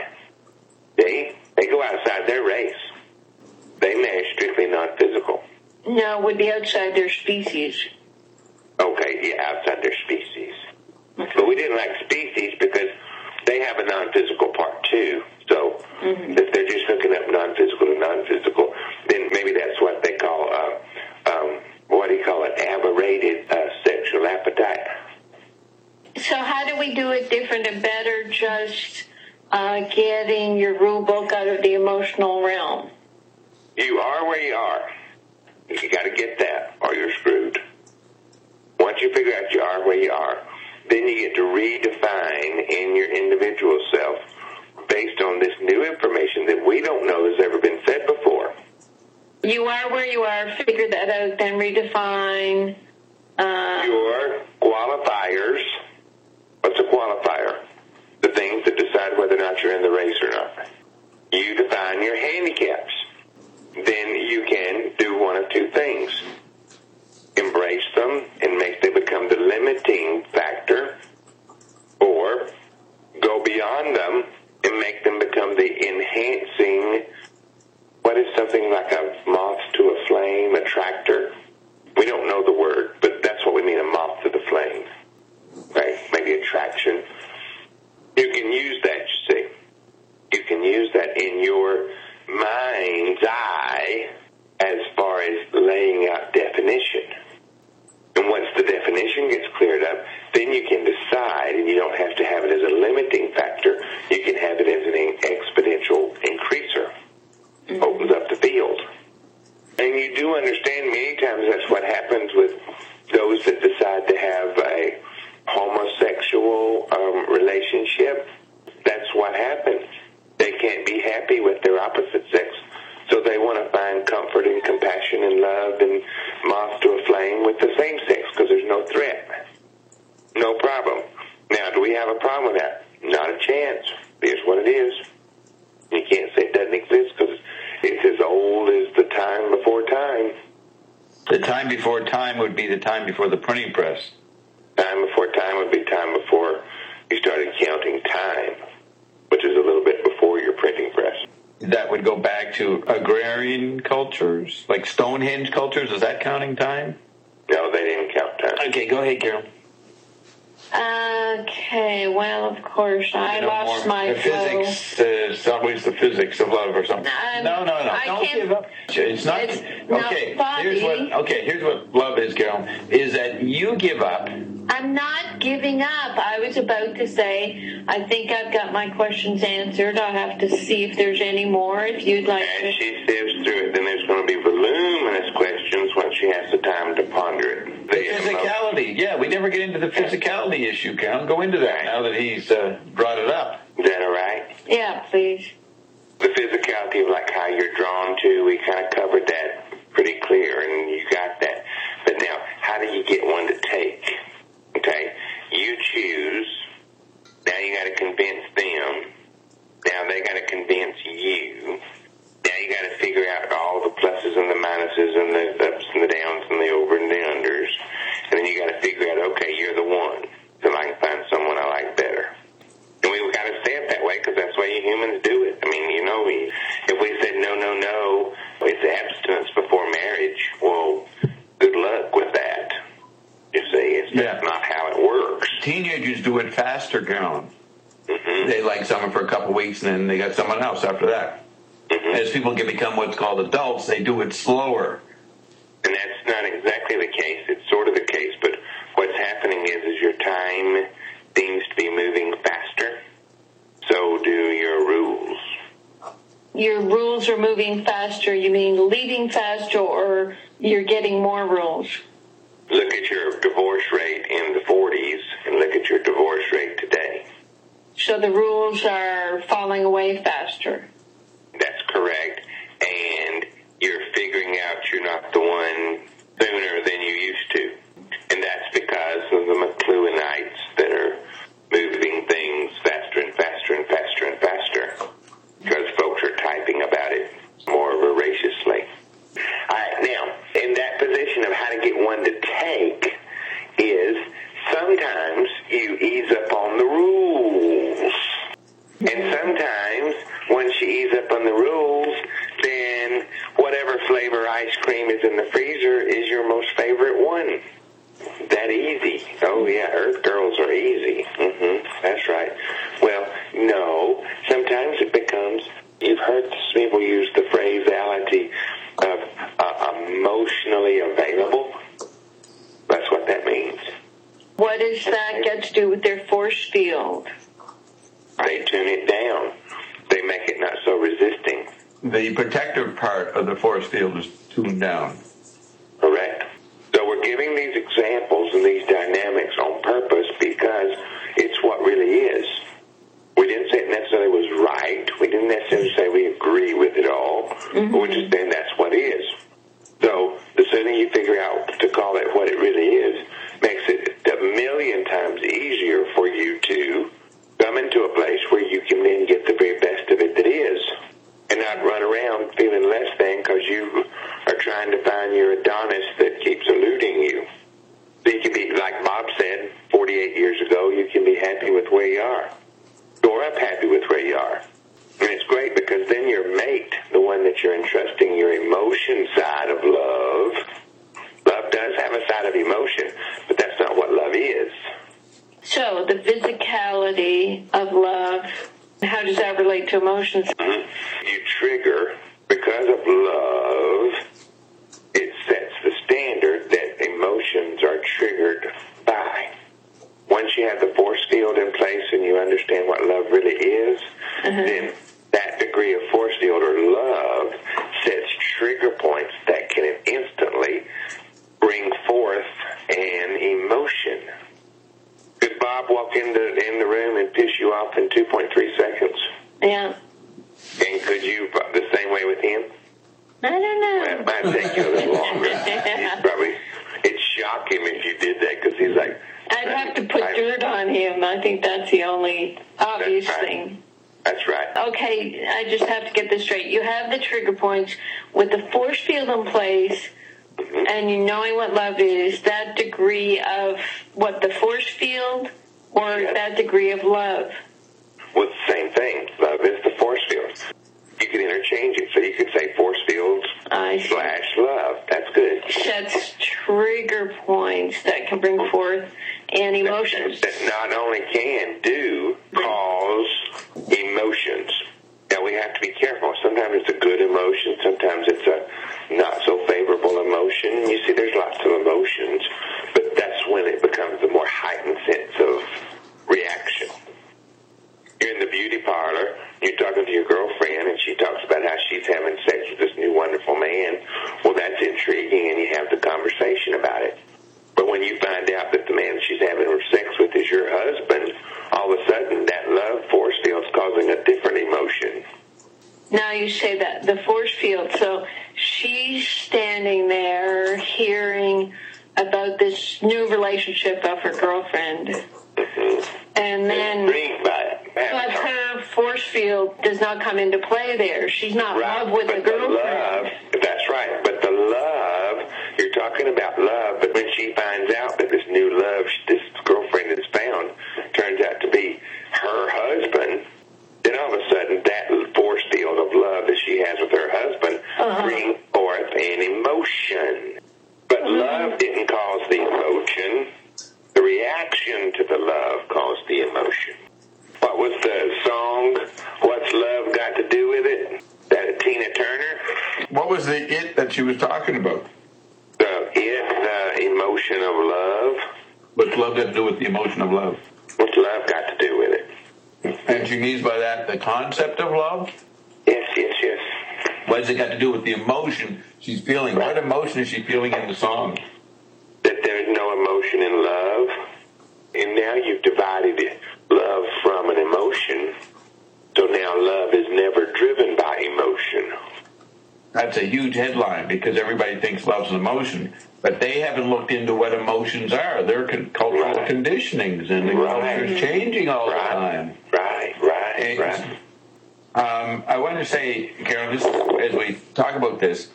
They they go outside their race. They marry strictly non-physical. No, it would be outside their species. Okay, yeah, outside their species. Okay. But we didn't like species because they have a non-physical part too. So mm-hmm. if they're just hooking up non-physical to non-physical, then maybe that's what they call, uh, um, what do you call it, aberrated uh, sexual appetite. So how do we do it different and better, just uh, getting your rule book out of the emotional realm? You are where you are. You got to get that or you're screwed. Once you figure out you are where you are, then you get to redefine in your individual self based on this new information that we don't know has ever been said before. You are where you are. Figure that out, then redefine. Uh, your qualifiers. What's a qualifier? The things that decide whether or not you're in the race or not. You define your handicaps. Then you can do one of two things. Embrace them and make them become the limiting factor, or go beyond them and make them become the enhancing, what is something like a moth to a flame, attractor? We don't know the word, but that's what we mean, a moth to the flame. Right? Maybe attraction. You can use that, you see. You can use that in your mind's eye as far as laying out definition. And once the definition gets cleared up, then you can decide, and you don't have to have it as a limiting factor. You can have it as an exponential increaser. Mm-hmm. Opens up the field. And you do understand many times that's what happens with those that decide to have a homosexual um, relationship. That's what happens. They can't be happy with their opposite sex. So they want to find comfort and compassion and love and moth to a flame with the same sex because there's no threat. No problem. Now, do we have a problem with that? Not a chance. Here's what it is. You can't say it doesn't exist because it's as old as the time before time. The time before time would be the time before the printing press. Time before time would be time before you started counting time, which is a little bit before your printing press. That would go back to agrarian cultures, like Stonehenge cultures. Is that counting time? No, they didn't count time. Okay, go ahead, Carol. Okay, well, of course, I you know, lost my the physics. Uh, it's always the physics of love or something. Um, no, no, no. I Don't can't, give up. It's not. It's okay, not here's what. Okay, here's what love is, Carol. Is that you give up. I'm not giving up. I was about to say, I think I've got my questions answered. I'll have to see if there's any more. If you'd like As to. she sifts through it, then there's going to be voluminous questions once she has the time to ponder it. The physicality, yeah, we never get into the physicality issue, Cal. Go into that now that he's uh, brought it up. Is that all right? Yeah, please. The physicality of like how you're drawn to, we kind of covered that pretty clear, and you got that. But now, how do you get one to take? Okay, you choose. Now you got to convince them. Now they got to convince you. Now you got to figure out all the pluses and the minuses and the ups and the downs and the over and the unders. And then you got to figure out, okay, you're the one. So I can find someone I like better. And we got to say it that way because that's the way you humans do it. I mean, you know, we, if we said no, no, no, it's abstinence before marriage, well, good luck with that. You see, it's yeah. not how it works. Teenagers do it faster, Cal. Mm-hmm. They like someone for a couple of weeks and then they got someone else after that. Mm-hmm. As people can become what's called adults, they do it slower. And that's not exactly the case. It's sort of the case, but what's happening is, is your time seems to be moving faster. So do your rules. Your rules are moving faster. You mean leaving faster, or you're getting more rules? Look at your divorce rate in the forties and look at your divorce rate today. So the rules are falling away faster. That's correct. And you're figuring out you're not the one sooner than you used to. And that's because of the McLuhanites that are moving things faster and faster and faster and faster. Because folks are typing about it more voraciously. All right, now, in that position of how to get one to take is sometimes you ease up on the rules. And sometimes, once you ease up on the rules, then whatever flavor ice cream is in the freezer is your most favorite one. That easy. Oh, yeah, Earth girls are easy. Mm-hmm, that's right. Well, no. Sometimes it becomes, you've heard people use the phraseality of uh, emotionally available. That's what that means. What does that get to do with their force field? They tune it down. They make it not so resisting. The protective part of the force field is tuned down. Correct. So we're giving these examples and these dynamics on purpose because it's what really is. We didn't say it necessarily was right. We didn't necessarily say we agree with it all. Mm-hmm. But we're just saying that's what is. So the sooner you figure out to call it what it really is, makes it a million times easier for you to come into a place where you can then get the very best of it that is, and not run around feeling less than because you are trying to find your Adonis that keeps eluding you. So you can be, like Bob said forty-eight years ago, you can be happy with where you are. Or I'm happy with where you are. And it's great because then your mate, the one that you're entrusting your emotion side of love, love does have a side of emotion, but that's not what love is. So the physicality of love, how does that relate to emotions? Mm-hmm. You trigger, because of love, it sets the standard that emotions are triggered by. Once you have the force field in place and you understand what love really is, uh-huh. then that degree of force field or love sets trigger points that can instantly bring forth an emotion. Could Bob walk into in the room and piss you off in two point three seconds? Yeah. And could you the same way with him? I don't know. Well, it might take you a little longer. He'd probably, it'd shock him if you did that because he's like... I'd have to put I, dirt on him. I think that's the only obvious that's right. thing. That's right. Okay, I just have to get this straight. You have the trigger points with the force field in place, mm-hmm. and you knowing what love is, that degree of what the force field or yes. that degree of love? Well, it's the same thing. Love is the force field. You can interchange it. So you could say force field slash love. That's good. Sets trigger points that can bring forth and emotions. That, that not only can do, cause emotions. Now we have to be careful. Sometimes it's a good emotion. Sometimes it's a not so favorable emotion. You see, there's lots of emotions, but that's when it becomes a more heightened sense of reaction. You're in the beauty parlor, you're talking to your girlfriend, and she talks about how she's having sex with this new wonderful man. Well, that's intriguing, and you have the conversation about it. But you say that, the force field. So she's standing there hearing about this new relationship of her girlfriend. Mm-hmm. And then, Intrigued by it. but her force field does not come into play there. She's not in Right, love with but the girlfriend. love, that's right. But the love, you're talking about love, but when she finds out that this new love this girlfriend has found turns out to be her husband, then all of a sudden that force field of love that she has with her husband Uh-huh. brings forth an emotion. But Mm-hmm. love didn't cause the emotion. The reaction to the love caused the emotion. What was the song, What's Love Got to Do With It? That Tina Turner? What was the it that she was talking about? The it, the emotion of love. What's love got to do with the emotion of love? What's love got to do with it? And she means by that the concept of love? Yes, yes, yes. What has it got to do with the emotion she's feeling? What emotion is she feeling in the song? That there's no emotion in love. And now you've divided it, love from an emotion. So now love is never driven by emotion. That's a huge headline because everybody thinks love's an emotion, but they haven't looked into what emotions are. They're con- cultural Right. conditionings, and the Right. culture's changing all Right. the time. Right, right, And, right. um, I want to say, Carol, just as we talk about this,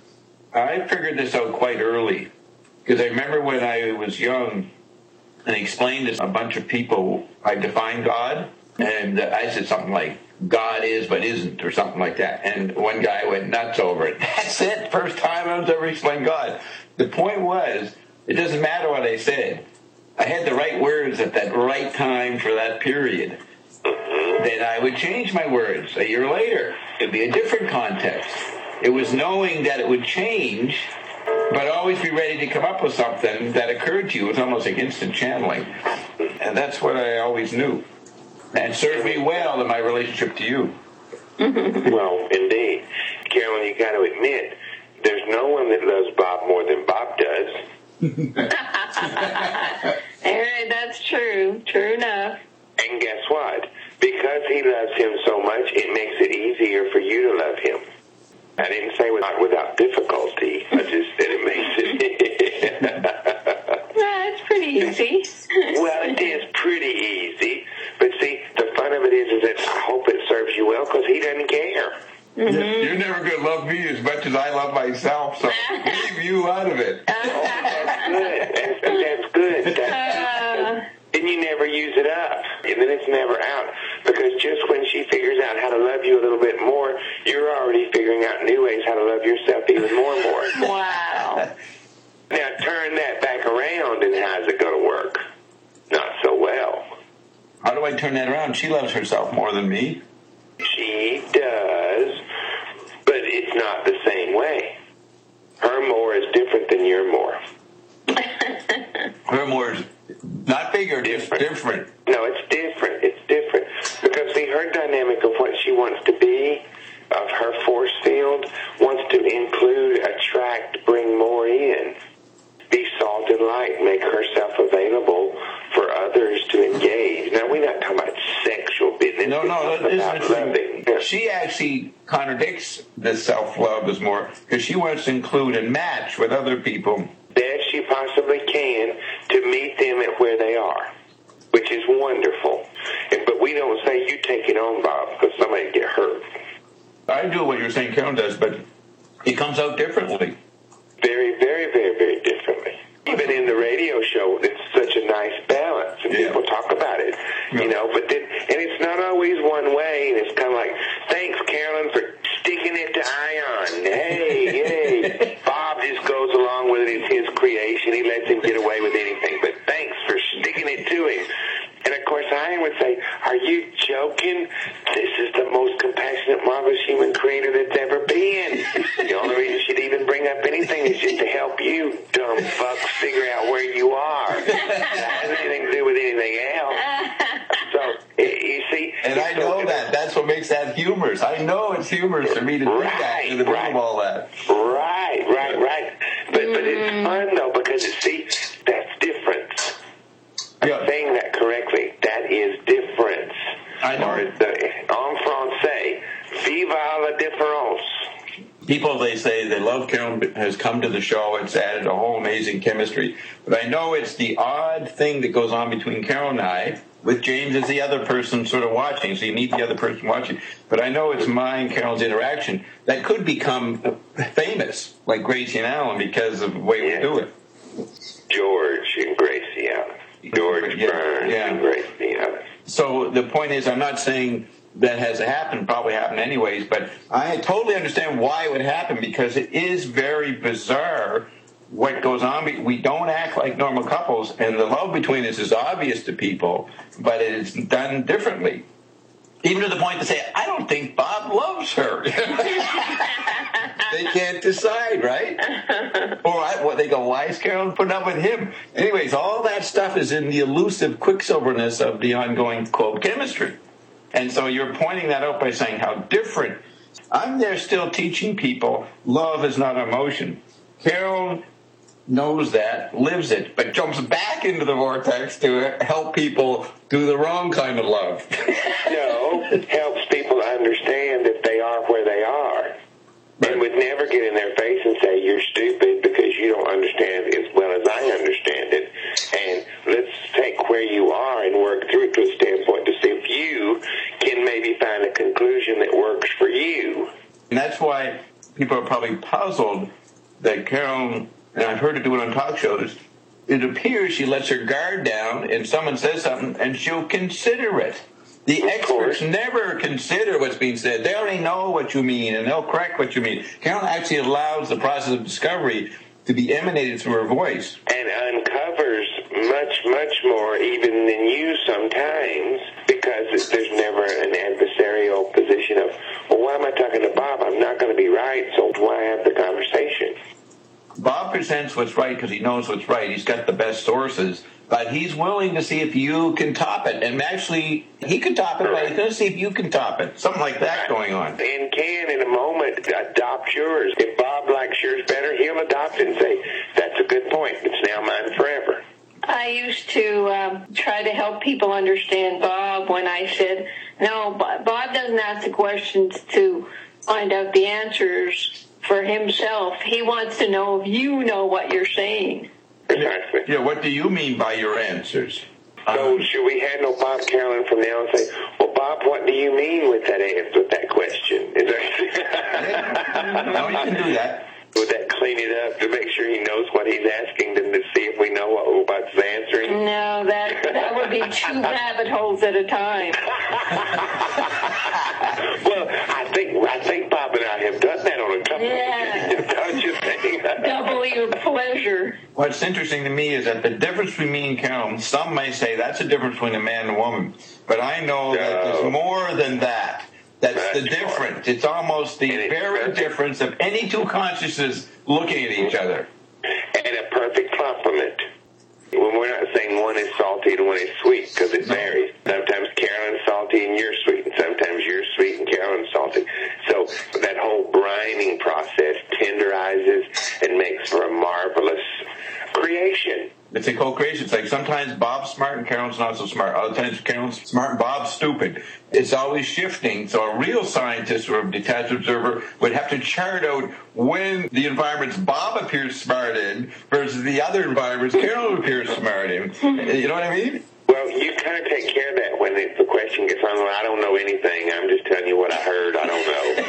I figured this out quite early because I remember when I was young and explained to a bunch of people, I defined God, and I said something like, God is but isn't, or something like that. And one guy went nuts over it. That's it. First time I was ever explained God. The point was, it doesn't matter what I said. I had the right words at that right time for that period. Then I would change my words a year later. It'd be a different context. It was knowing that it would change, but always be ready to come up with something that occurred to you. It was almost like instant channeling. And that's what I always knew. And served me well in my relationship to you. Well, indeed. Carolyn, you got to admit, there's no one that loves Bob more than Bob does. Aaron, that's true. True enough. And guess what? Because he loves him so much, it makes it easier for you to love him. I didn't say without, without difficulty. I just said it makes it... Yeah, it's pretty easy. Well, it is pretty easy. But see, the fun of it is, is that I hope it serves you well because he doesn't care. Mm-hmm. You're never going to love me as much as I love myself, so leave you out of it. Oh, that's good. That's, that's good. That's, Uh, then you never use it up. And then it's never out. Because just when she figures out how to love you a little bit more, you're already figuring out new ways how to love yourself even more and more. wow. Now turn that back around and how's it going to work? Not so well. How do I turn that around? She loves herself more than me. She does, but it's not the same way. Her more is different than your more. Her more is not bigger, different. different. No, it's different. It's different. Because, see, her dynamic of what she wants to be, of her force field, wants to include, attract, bring more in. Be salt and light, make herself available for others to engage. Now, we're not talking about sexual business. No, no, that about isn't loving. true. She actually contradicts this self-love as more, because she wants to include and match with other people. Best she possibly can to meet them at where they are, which is wonderful. And, but we don't say, you take it on, Bob, because somebody get hurt. I do what you're saying Karen does, but it comes out differently. Very, very, very, very differently. Even in the radio show, it's such a nice balance, and Yeah. people talk about it, Yeah. you know. But then, and it's not always one way, and it's kind of like, thanks, Carolyn, for sticking it to Ion. Hey, hey. Bob just goes along with it. It's his creation. He lets him get away with anything. But thanks for sticking it to him. And, of course, Ion would say, are you joking? This is the most compassionate, marvelous human creator that's ever been. The only reason she'd even bring up anything is just to help you, dumb fucks, figure out where you are. It has anything to do with anything else. So, you see... And I know that. That's what makes that humorous. I know it's humorous for me to do Right, that in the middle right. of all that. Right, right, right. But, but it's fun, though, because, see, that's difference. Yeah. Saying that correctly, that is difference. I know. Or the, en français, Viva la difference. People, they say they love Carolyn has come to the show. It's added a whole amazing chemistry. But I know it's the odd thing that goes on between Carolyn and I, with James as the other person sort of watching. So you need the other person watching. But I know it's my and Carolyn's interaction that could become famous, like Gracie and Alan, because of the way yeah. we do it. George and Gracie Allen. George yeah. Burns yeah. and Gracie Allen. So the point is, I'm not saying that has happened, probably happened anyways, but I totally understand why it would happen, because it is very bizarre what goes on. We don't act like normal couples, and the love between us is obvious to people, but it's done differently. Even to the point to say, I don't think Bob loves her. They can't decide, right? Or I, well, they go, why is Carolyn putting up with him? Anyways, all that stuff is in the elusive quicksilverness of the ongoing, quote, chemistry. And so you're pointing that out by saying how different. I'm there still teaching people love is not emotion. Carol knows that, lives it, but jumps back into the vortex to help people do the wrong kind of love. No, helps people understand that they are where they are. And would never get in their face and say, you're stupid because you don't understand as well as I understand it. And let's take where you are and work through it to a standpoint to see if you can maybe find a conclusion that works for you. And that's why people are probably puzzled that Carol, and I've heard her do it on talk shows, it appears she lets her guard down and someone says something and she'll consider it. The experts never consider what's being said. They already know what you mean, and they'll correct what you mean. Carolyn actually allows the process of discovery to be emanated through her voice. And uncovers much, much more even than you sometimes, because there's never an adversarial position of, well, why am I talking to Bob? I'm not going to be right, so why have the conversation? Bob presents what's right because he knows what's right. He's got the best sources. But he's willing to see if you can top it. And actually, he can top it, but he's going to see if you can top it. Something like that going on. And can, in a moment, adopt yours. If Bob likes yours better, he'll adopt it and say, that's a good point. It's now mine forever. I used to um, try to help people understand Bob when I said, no, Bob doesn't ask the questions to find out the answers for himself. He wants to know if you know what you're saying. Precisely. Yeah, what do you mean by your answers? So Um, should we handle Bob Carolyn from now and say, well, Bob, what do you mean with that answer, with that question? Is yeah. No, you can do that. Would that clean it up to make sure he knows what he's asking, and to see if we know what Bob's answering? No, that that would be two rabbit holes at a time. Well, I think I think Bob and I have done that on a couple Yeah. of occasions, don't you think? Double your pleasure. What's interesting to me is that the difference between me and Carolyn, some may say that's a difference between a man and a woman. But I know that No. there's more than that. That's, That's the difference. It's almost the And it's very perfect. difference of any two consciousnesses looking at each other. And a perfect compliment. When we're not saying one is salty and one is sweet, because it varies. Sometimes Carolyn's salty and you're sweet, and sometimes you're sweet and Carolyn's salty. So that whole brining process tenderizes and makes for a marvelous creation. It's a co-creation. It's like sometimes Bob's smart and Carolyn's not so smart. Other times Carolyn's smart and Bob's stupid. It's always shifting. So a real scientist or a detached observer would have to chart out when the environments Bob appears smart in versus the other environments Carolyn appears smart in. You know what I mean? Well, you kind of take care of that when it, the question gets on. Well, I don't know anything. I'm just telling you what I heard. I don't know.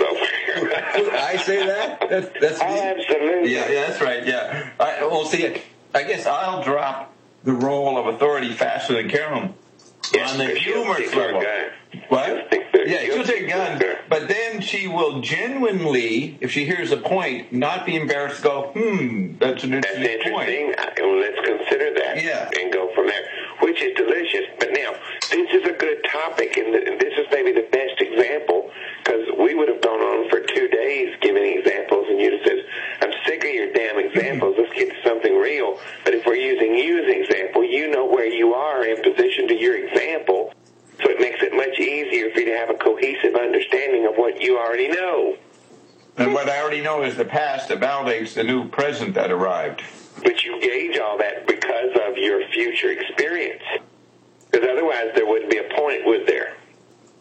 So I say that? That's, that's oh, me. absolutely. Yeah, yeah, that's right. Yeah. I, well, see, I guess I'll drop the role of authority faster than Carolyn Yes, on the because she'll humor stick to her level. gun. What? She'll stick to- Yeah, she'll she'll stick take to her guns, gun. but then she will genuinely, if she hears a point, not be embarrassed to go, hmm, that's an That's interesting point. interesting. I, well, let's consider that Yeah. and go from there, which is delicious. But now, this is a good topic, and, th- and this is maybe the best example, because we would have gone on for two days giving examples, and you'd have said, I'm sick of your damn examples. Let's get to something real. But if we're using you as an example, you know where you are in position to your example, so it makes it much easier for you to have a cohesive understanding of what you already know. And what I already know is the past that validates the new present that arrived. But you gauge all that because of your future experience. Because otherwise there wouldn't be a point, would there?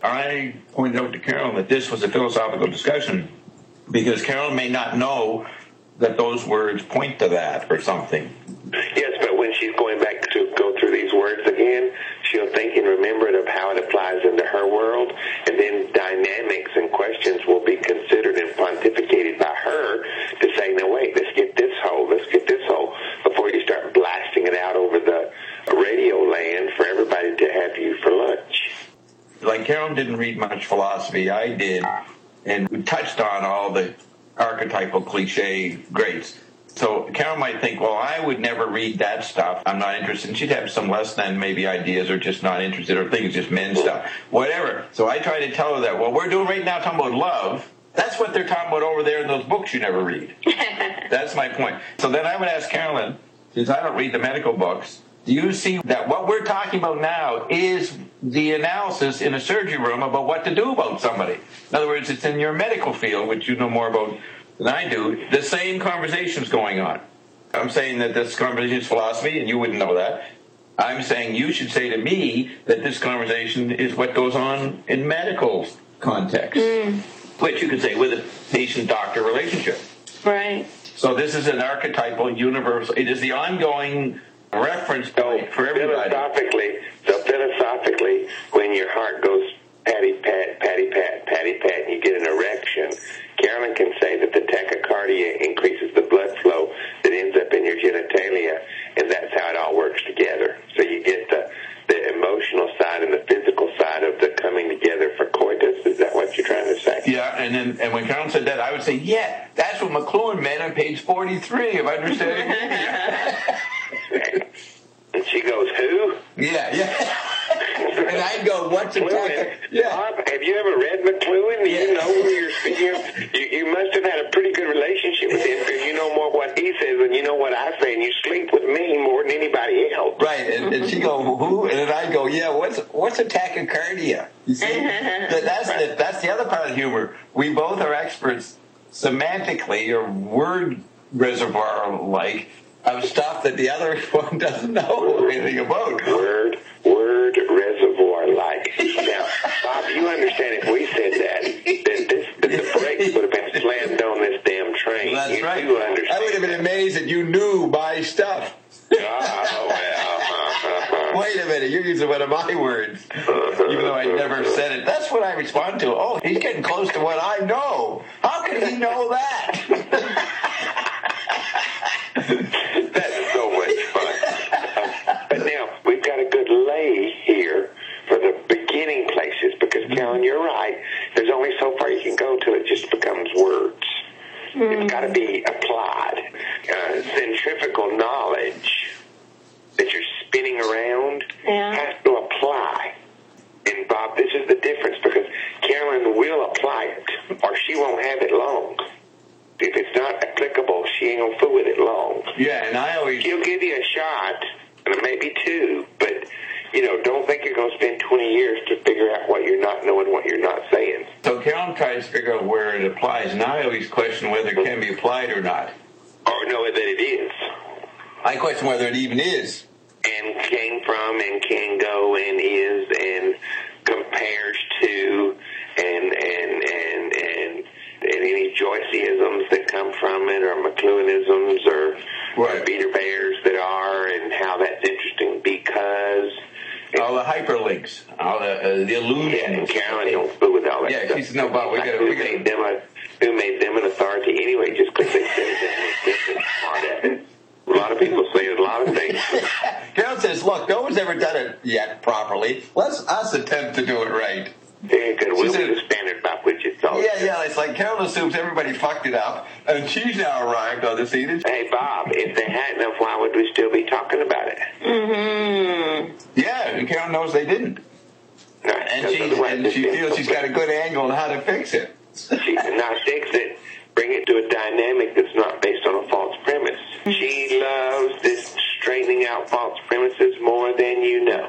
I pointed out to Carolyn that this was a philosophical discussion because Carolyn may not know that those words point to that or something. Yes, but when she's going back to go through these words again, she'll think and remember it of how it applies into her world, and then dynamics and questions will be considered and pontificated by her to say, no, wait, let's get this whole, let's get this whole, before you start blasting it out over the radio land for everybody to have you for lunch. Like Carolyn didn't read much philosophy, I did, and we touched on all the archetypal cliche greats. So Carol might think, well, I would never read that stuff. I'm not interested. And she'd have some less than maybe ideas or just not interested or think it's just men stuff. Whatever. So I try to tell her that, well, we're doing right now talking about love. That's what they're talking about over there in those books you never read. That's my point. So then I would ask Carolyn, since I don't read the medical books, do you see that what we're talking about now is the analysis in a surgery room about what to do about somebody? In other words, it's in your medical field, which you know more about than I do. The same conversation's going on. I'm saying that this conversation is philosophy, and you wouldn't know that. I'm saying you should say to me that this conversation is what goes on in medical context, mm. which you could say with a patient-doctor relationship. Right. So this is an archetypal, universal. It is the ongoing reference point for everybody. Philosophically, so philosophically, when your heart goes patty pat, patty pat, patty pat, and you get an erection, Carolyn can say that the tachycardia increases the blood flow that ends up in your genitalia, and that's how it all works together. So you get the the emotional side and the physical side of the coming together for coitus. Is that what you're trying to say? Yeah, and then and when Carolyn said that, I would say, yeah, that's what McLuhan meant on page forty-three of Understanding Media. And she goes, who? Yeah, yeah. And I'd go, what's a tachycardia? Yeah. Bob, have you ever read McLuhan? Do you yeah. know who you're speaking of? You, you must have had a pretty good relationship with him because you know more what he says than you know what I say, and you sleep with me more than anybody else. Right, and, and she go, who? And then I'd go, yeah, what's what's a tachycardia? You see? that's, the, that's the other part of humor. We both are experts semantically or word reservoir-like of stuff that the other one doesn't know anything about. Word, word reservoir like. Now, Bob, you understand if we said that, that, this, that the brakes would have been slammed on this damn train. Well, that's you right. do understand. I would have been amazed that you knew my stuff. Oh, well. Wait a minute, you're using one of my words, even though I never said it. That's what I respond to. Oh, he's getting close to what I know. How can he know that? That's so much fun. Um, but now, we've got a good lay here for the beginning places, because, Carolyn, you're right. There's only so far you can go till it just becomes words. Mm. It's got to be applied. Uh, centrifugal knowledge that you're spinning around yeah. has to apply. And, Bob, this is the difference, because Carolyn will apply it, or she won't have it long. If it's not applicable, she ain't going to fool with it long. Yeah, and I always... She'll give you a shot, and maybe two, but, you know, don't think you're going to spend twenty years to figure out what you're not knowing, what you're not saying. So Carolyn tries to figure out where it applies, and I always question whether it can be applied or not. Or know that it is. I question whether it even is. And came from, and can go, and is, and compares to, and, and, and, and... and any Joyceisms that come from it, or McLuhanisms, or, right. or Beater Bears that are, and how that's interesting because... All the hyperlinks, all the, uh, the illusions. Yeah, and Carolyn don't fool with all that yeah, stuff. she said, no, Bob, we got to... Who, made them a, who made them an authority anyway, just because they said that they're smart at it? A lot of people say a lot of things. Carolyn says, look, no one's ever done it yet properly. Let's us attempt to do it right. Yeah, good. We'll be the standard by which it's all. Yeah, yeah. It's like Carolyn assumes everybody fucked it up, and she's now arrived on the scene. Hey, Bob, if they hadn't, have, why would we still be talking about it? Mm-hmm. Yeah, and Carolyn knows they didn't. No, and she and she feels she's got a good angle on how to fix it. She can now fix it, bring it to a dynamic that's not based on a false premise. She loves this straightening out false premises more than you know.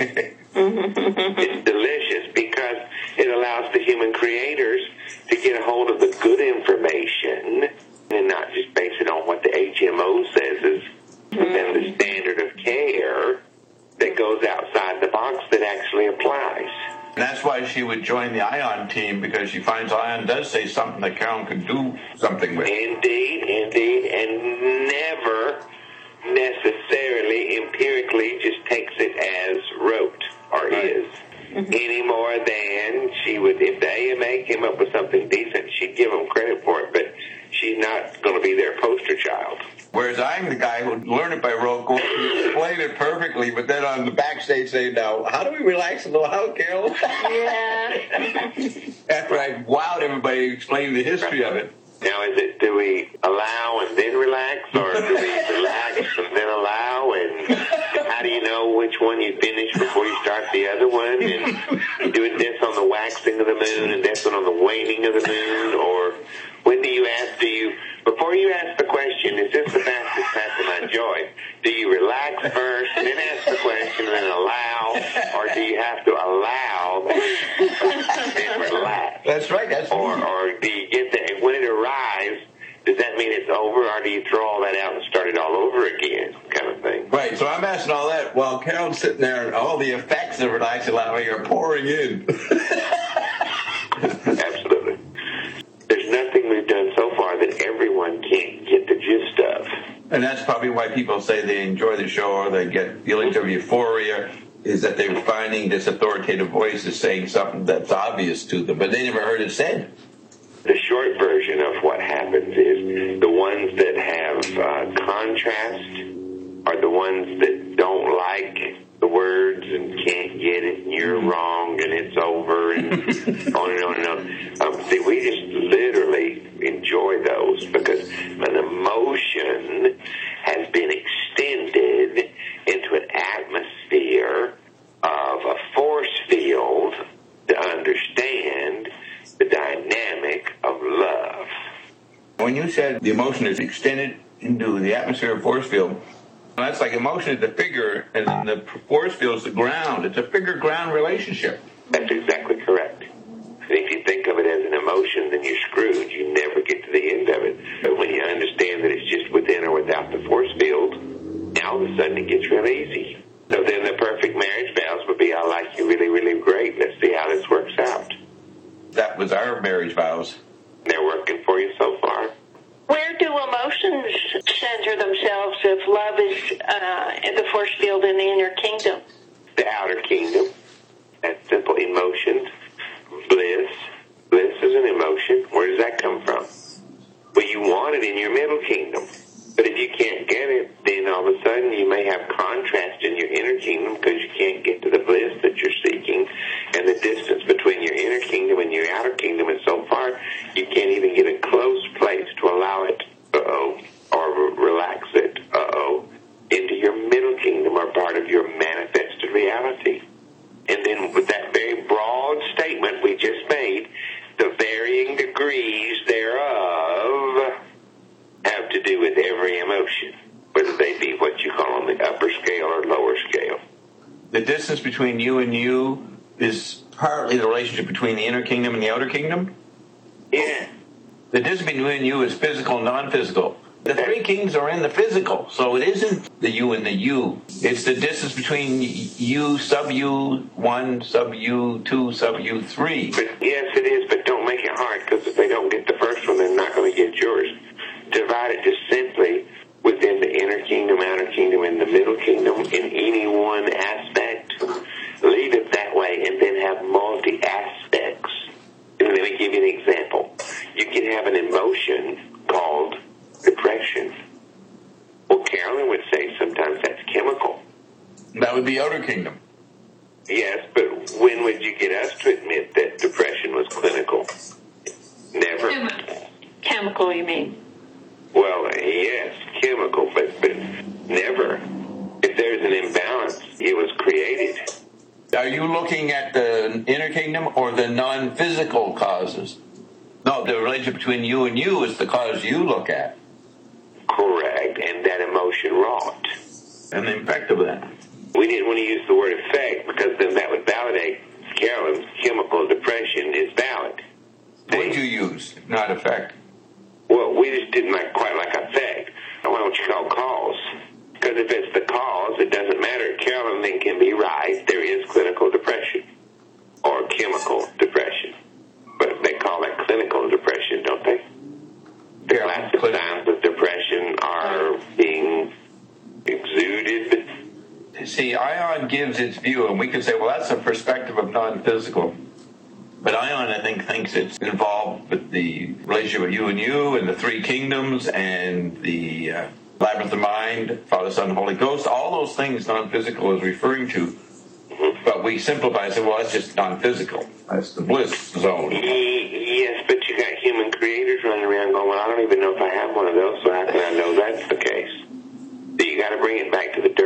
It's delicious because it allows the human creators to get a hold of the good information and not just base it on what the H M O says is and the standard of care that goes outside the box that actually applies. And that's why she would join the Ion team, because she finds Ion does say something that Carolyn could do something with. Indeed, indeed, and never necessarily empirically just takes it as wrote or right. is. Mm-hmm. Any more than she would, if the A M A came up with something decent, she'd give them credit for it, but she's not going to be their poster child. Whereas I'm the guy who learned it by rote, go explain it perfectly, but then on the backstage say, now, how do we relax a little how, Carol? Yeah. After I wowed everybody explaining the history of it. Now, is it, do we allow and then relax, or do we relax and then allow, and how do you know which one you finish before you start the other one, and doing this on the waxing of the moon and this one on the waning of the moon, or when do you ask, do you, before you ask the question, is this the fastest path to my joy, do you relax first, then ask the question, and then allow, or do you have to allow, then relax? That's right. That's or, or do you get there, when it arrives, does that mean it's over, or do you throw all that out and start it all over again, kind of thing? Right, so I'm asking all that while Carol's sitting there and all the effects of relax allowing are pouring in. Absolutely. There's nothing we've done so far that everyone can't get the gist of. And that's probably why people say they enjoy the show or they get feelings of euphoria, is that they're finding this authoritative voice is saying something that's obvious to them, but they never heard it said. The short version of what happens is the ones that have uh, contrast are the ones that don't like the words and can't get it, and you're wrong, and it's over, and on and on and on. Um, see, we just literally enjoy those because an emotion has been extended into an atmosphere of a force field to understand the dynamic of love. When you said the emotion is extended into the atmosphere of force field, that's like emotion is the figure and the force field is the ground. It's a figure-ground relationship. That's exactly correct. And if you think of it as an emotion, then you're screwed. You never get to the end of it. But when you understand that it's just within or without the force field, now all of a sudden it gets real easy. So then the perfect marriage vows would be, I like you really, really great. Let's see how this works out. That was our marriage vows. They're working for you so far. Where do emotions center themselves if love is uh, in the force field in the inner kingdom? The outer kingdom. That's simple. Emotions. Bliss. Bliss is an emotion. Where does that come from? Well, you want it in your middle kingdom. But if you can't get it, then all of a sudden you may have contrast in your inner kingdom because you can't get to the bliss that you're seeking. And the distance between your inner kingdom and your outer kingdom is so far, you can't even get a close place to allow it, uh-oh, or relax it, uh-oh, into your middle kingdom or part of your manifested reality. And then with that very broad statement we just made, the varying degrees thereof have to do with every emotion, whether they be what you call on the upper scale or lower scale. The distance between you and you is partly the relationship between the inner kingdom and the outer kingdom? Yeah. The distance between you is physical and non-physical. The three kingdoms are in the physical, so it isn't the you and the you. It's the distance between you sub u one, sub u two, sub u three. But yes, it is, but don't make it hard, because if they don't get the first one, they're not going to get yours. Divide it just simply within the inner kingdom, outer kingdom, and the middle kingdom in any one aspect. Leave it that way, and then have multi-aspects. And let me give you an example. You can have an emotion called depression. Well, Carolyn would say sometimes that's chemical. That would be outer kingdom. Yes, but when would you get us to admit that depression was clinical? Never. Chemical, you mean? Well, yes, chemical, but, but never. If there's an imbalance, it was created. Are you looking at the inner kingdom or the non-physical causes? No, the relationship between you and you is the cause you look at. Correct, and that emotion wrought. And the effect of that. We didn't want to use the word effect because then that would validate Carolyn's chemical depression is valid. What did you use, not effect? Well, we just didn't like, quite like effect. Why don't you call cause? Because if it's the cause, it doesn't matter. Carolyn then can be right. There is clinical depression. Or has its view, and we can say, well, that's a perspective of non-physical. But Ion, I think, thinks it's involved with the relationship of you and you and the three kingdoms and the uh, labyrinth of mind, Father, Son, Holy Ghost. All those things non-physical is referring to. But we simplify and say, well, that's just non-physical. That's the bliss zone. Yes, but you got human creators running around going, well, I don't even know if I have one of those, so how can I know that's the case? So you got to bring it back to the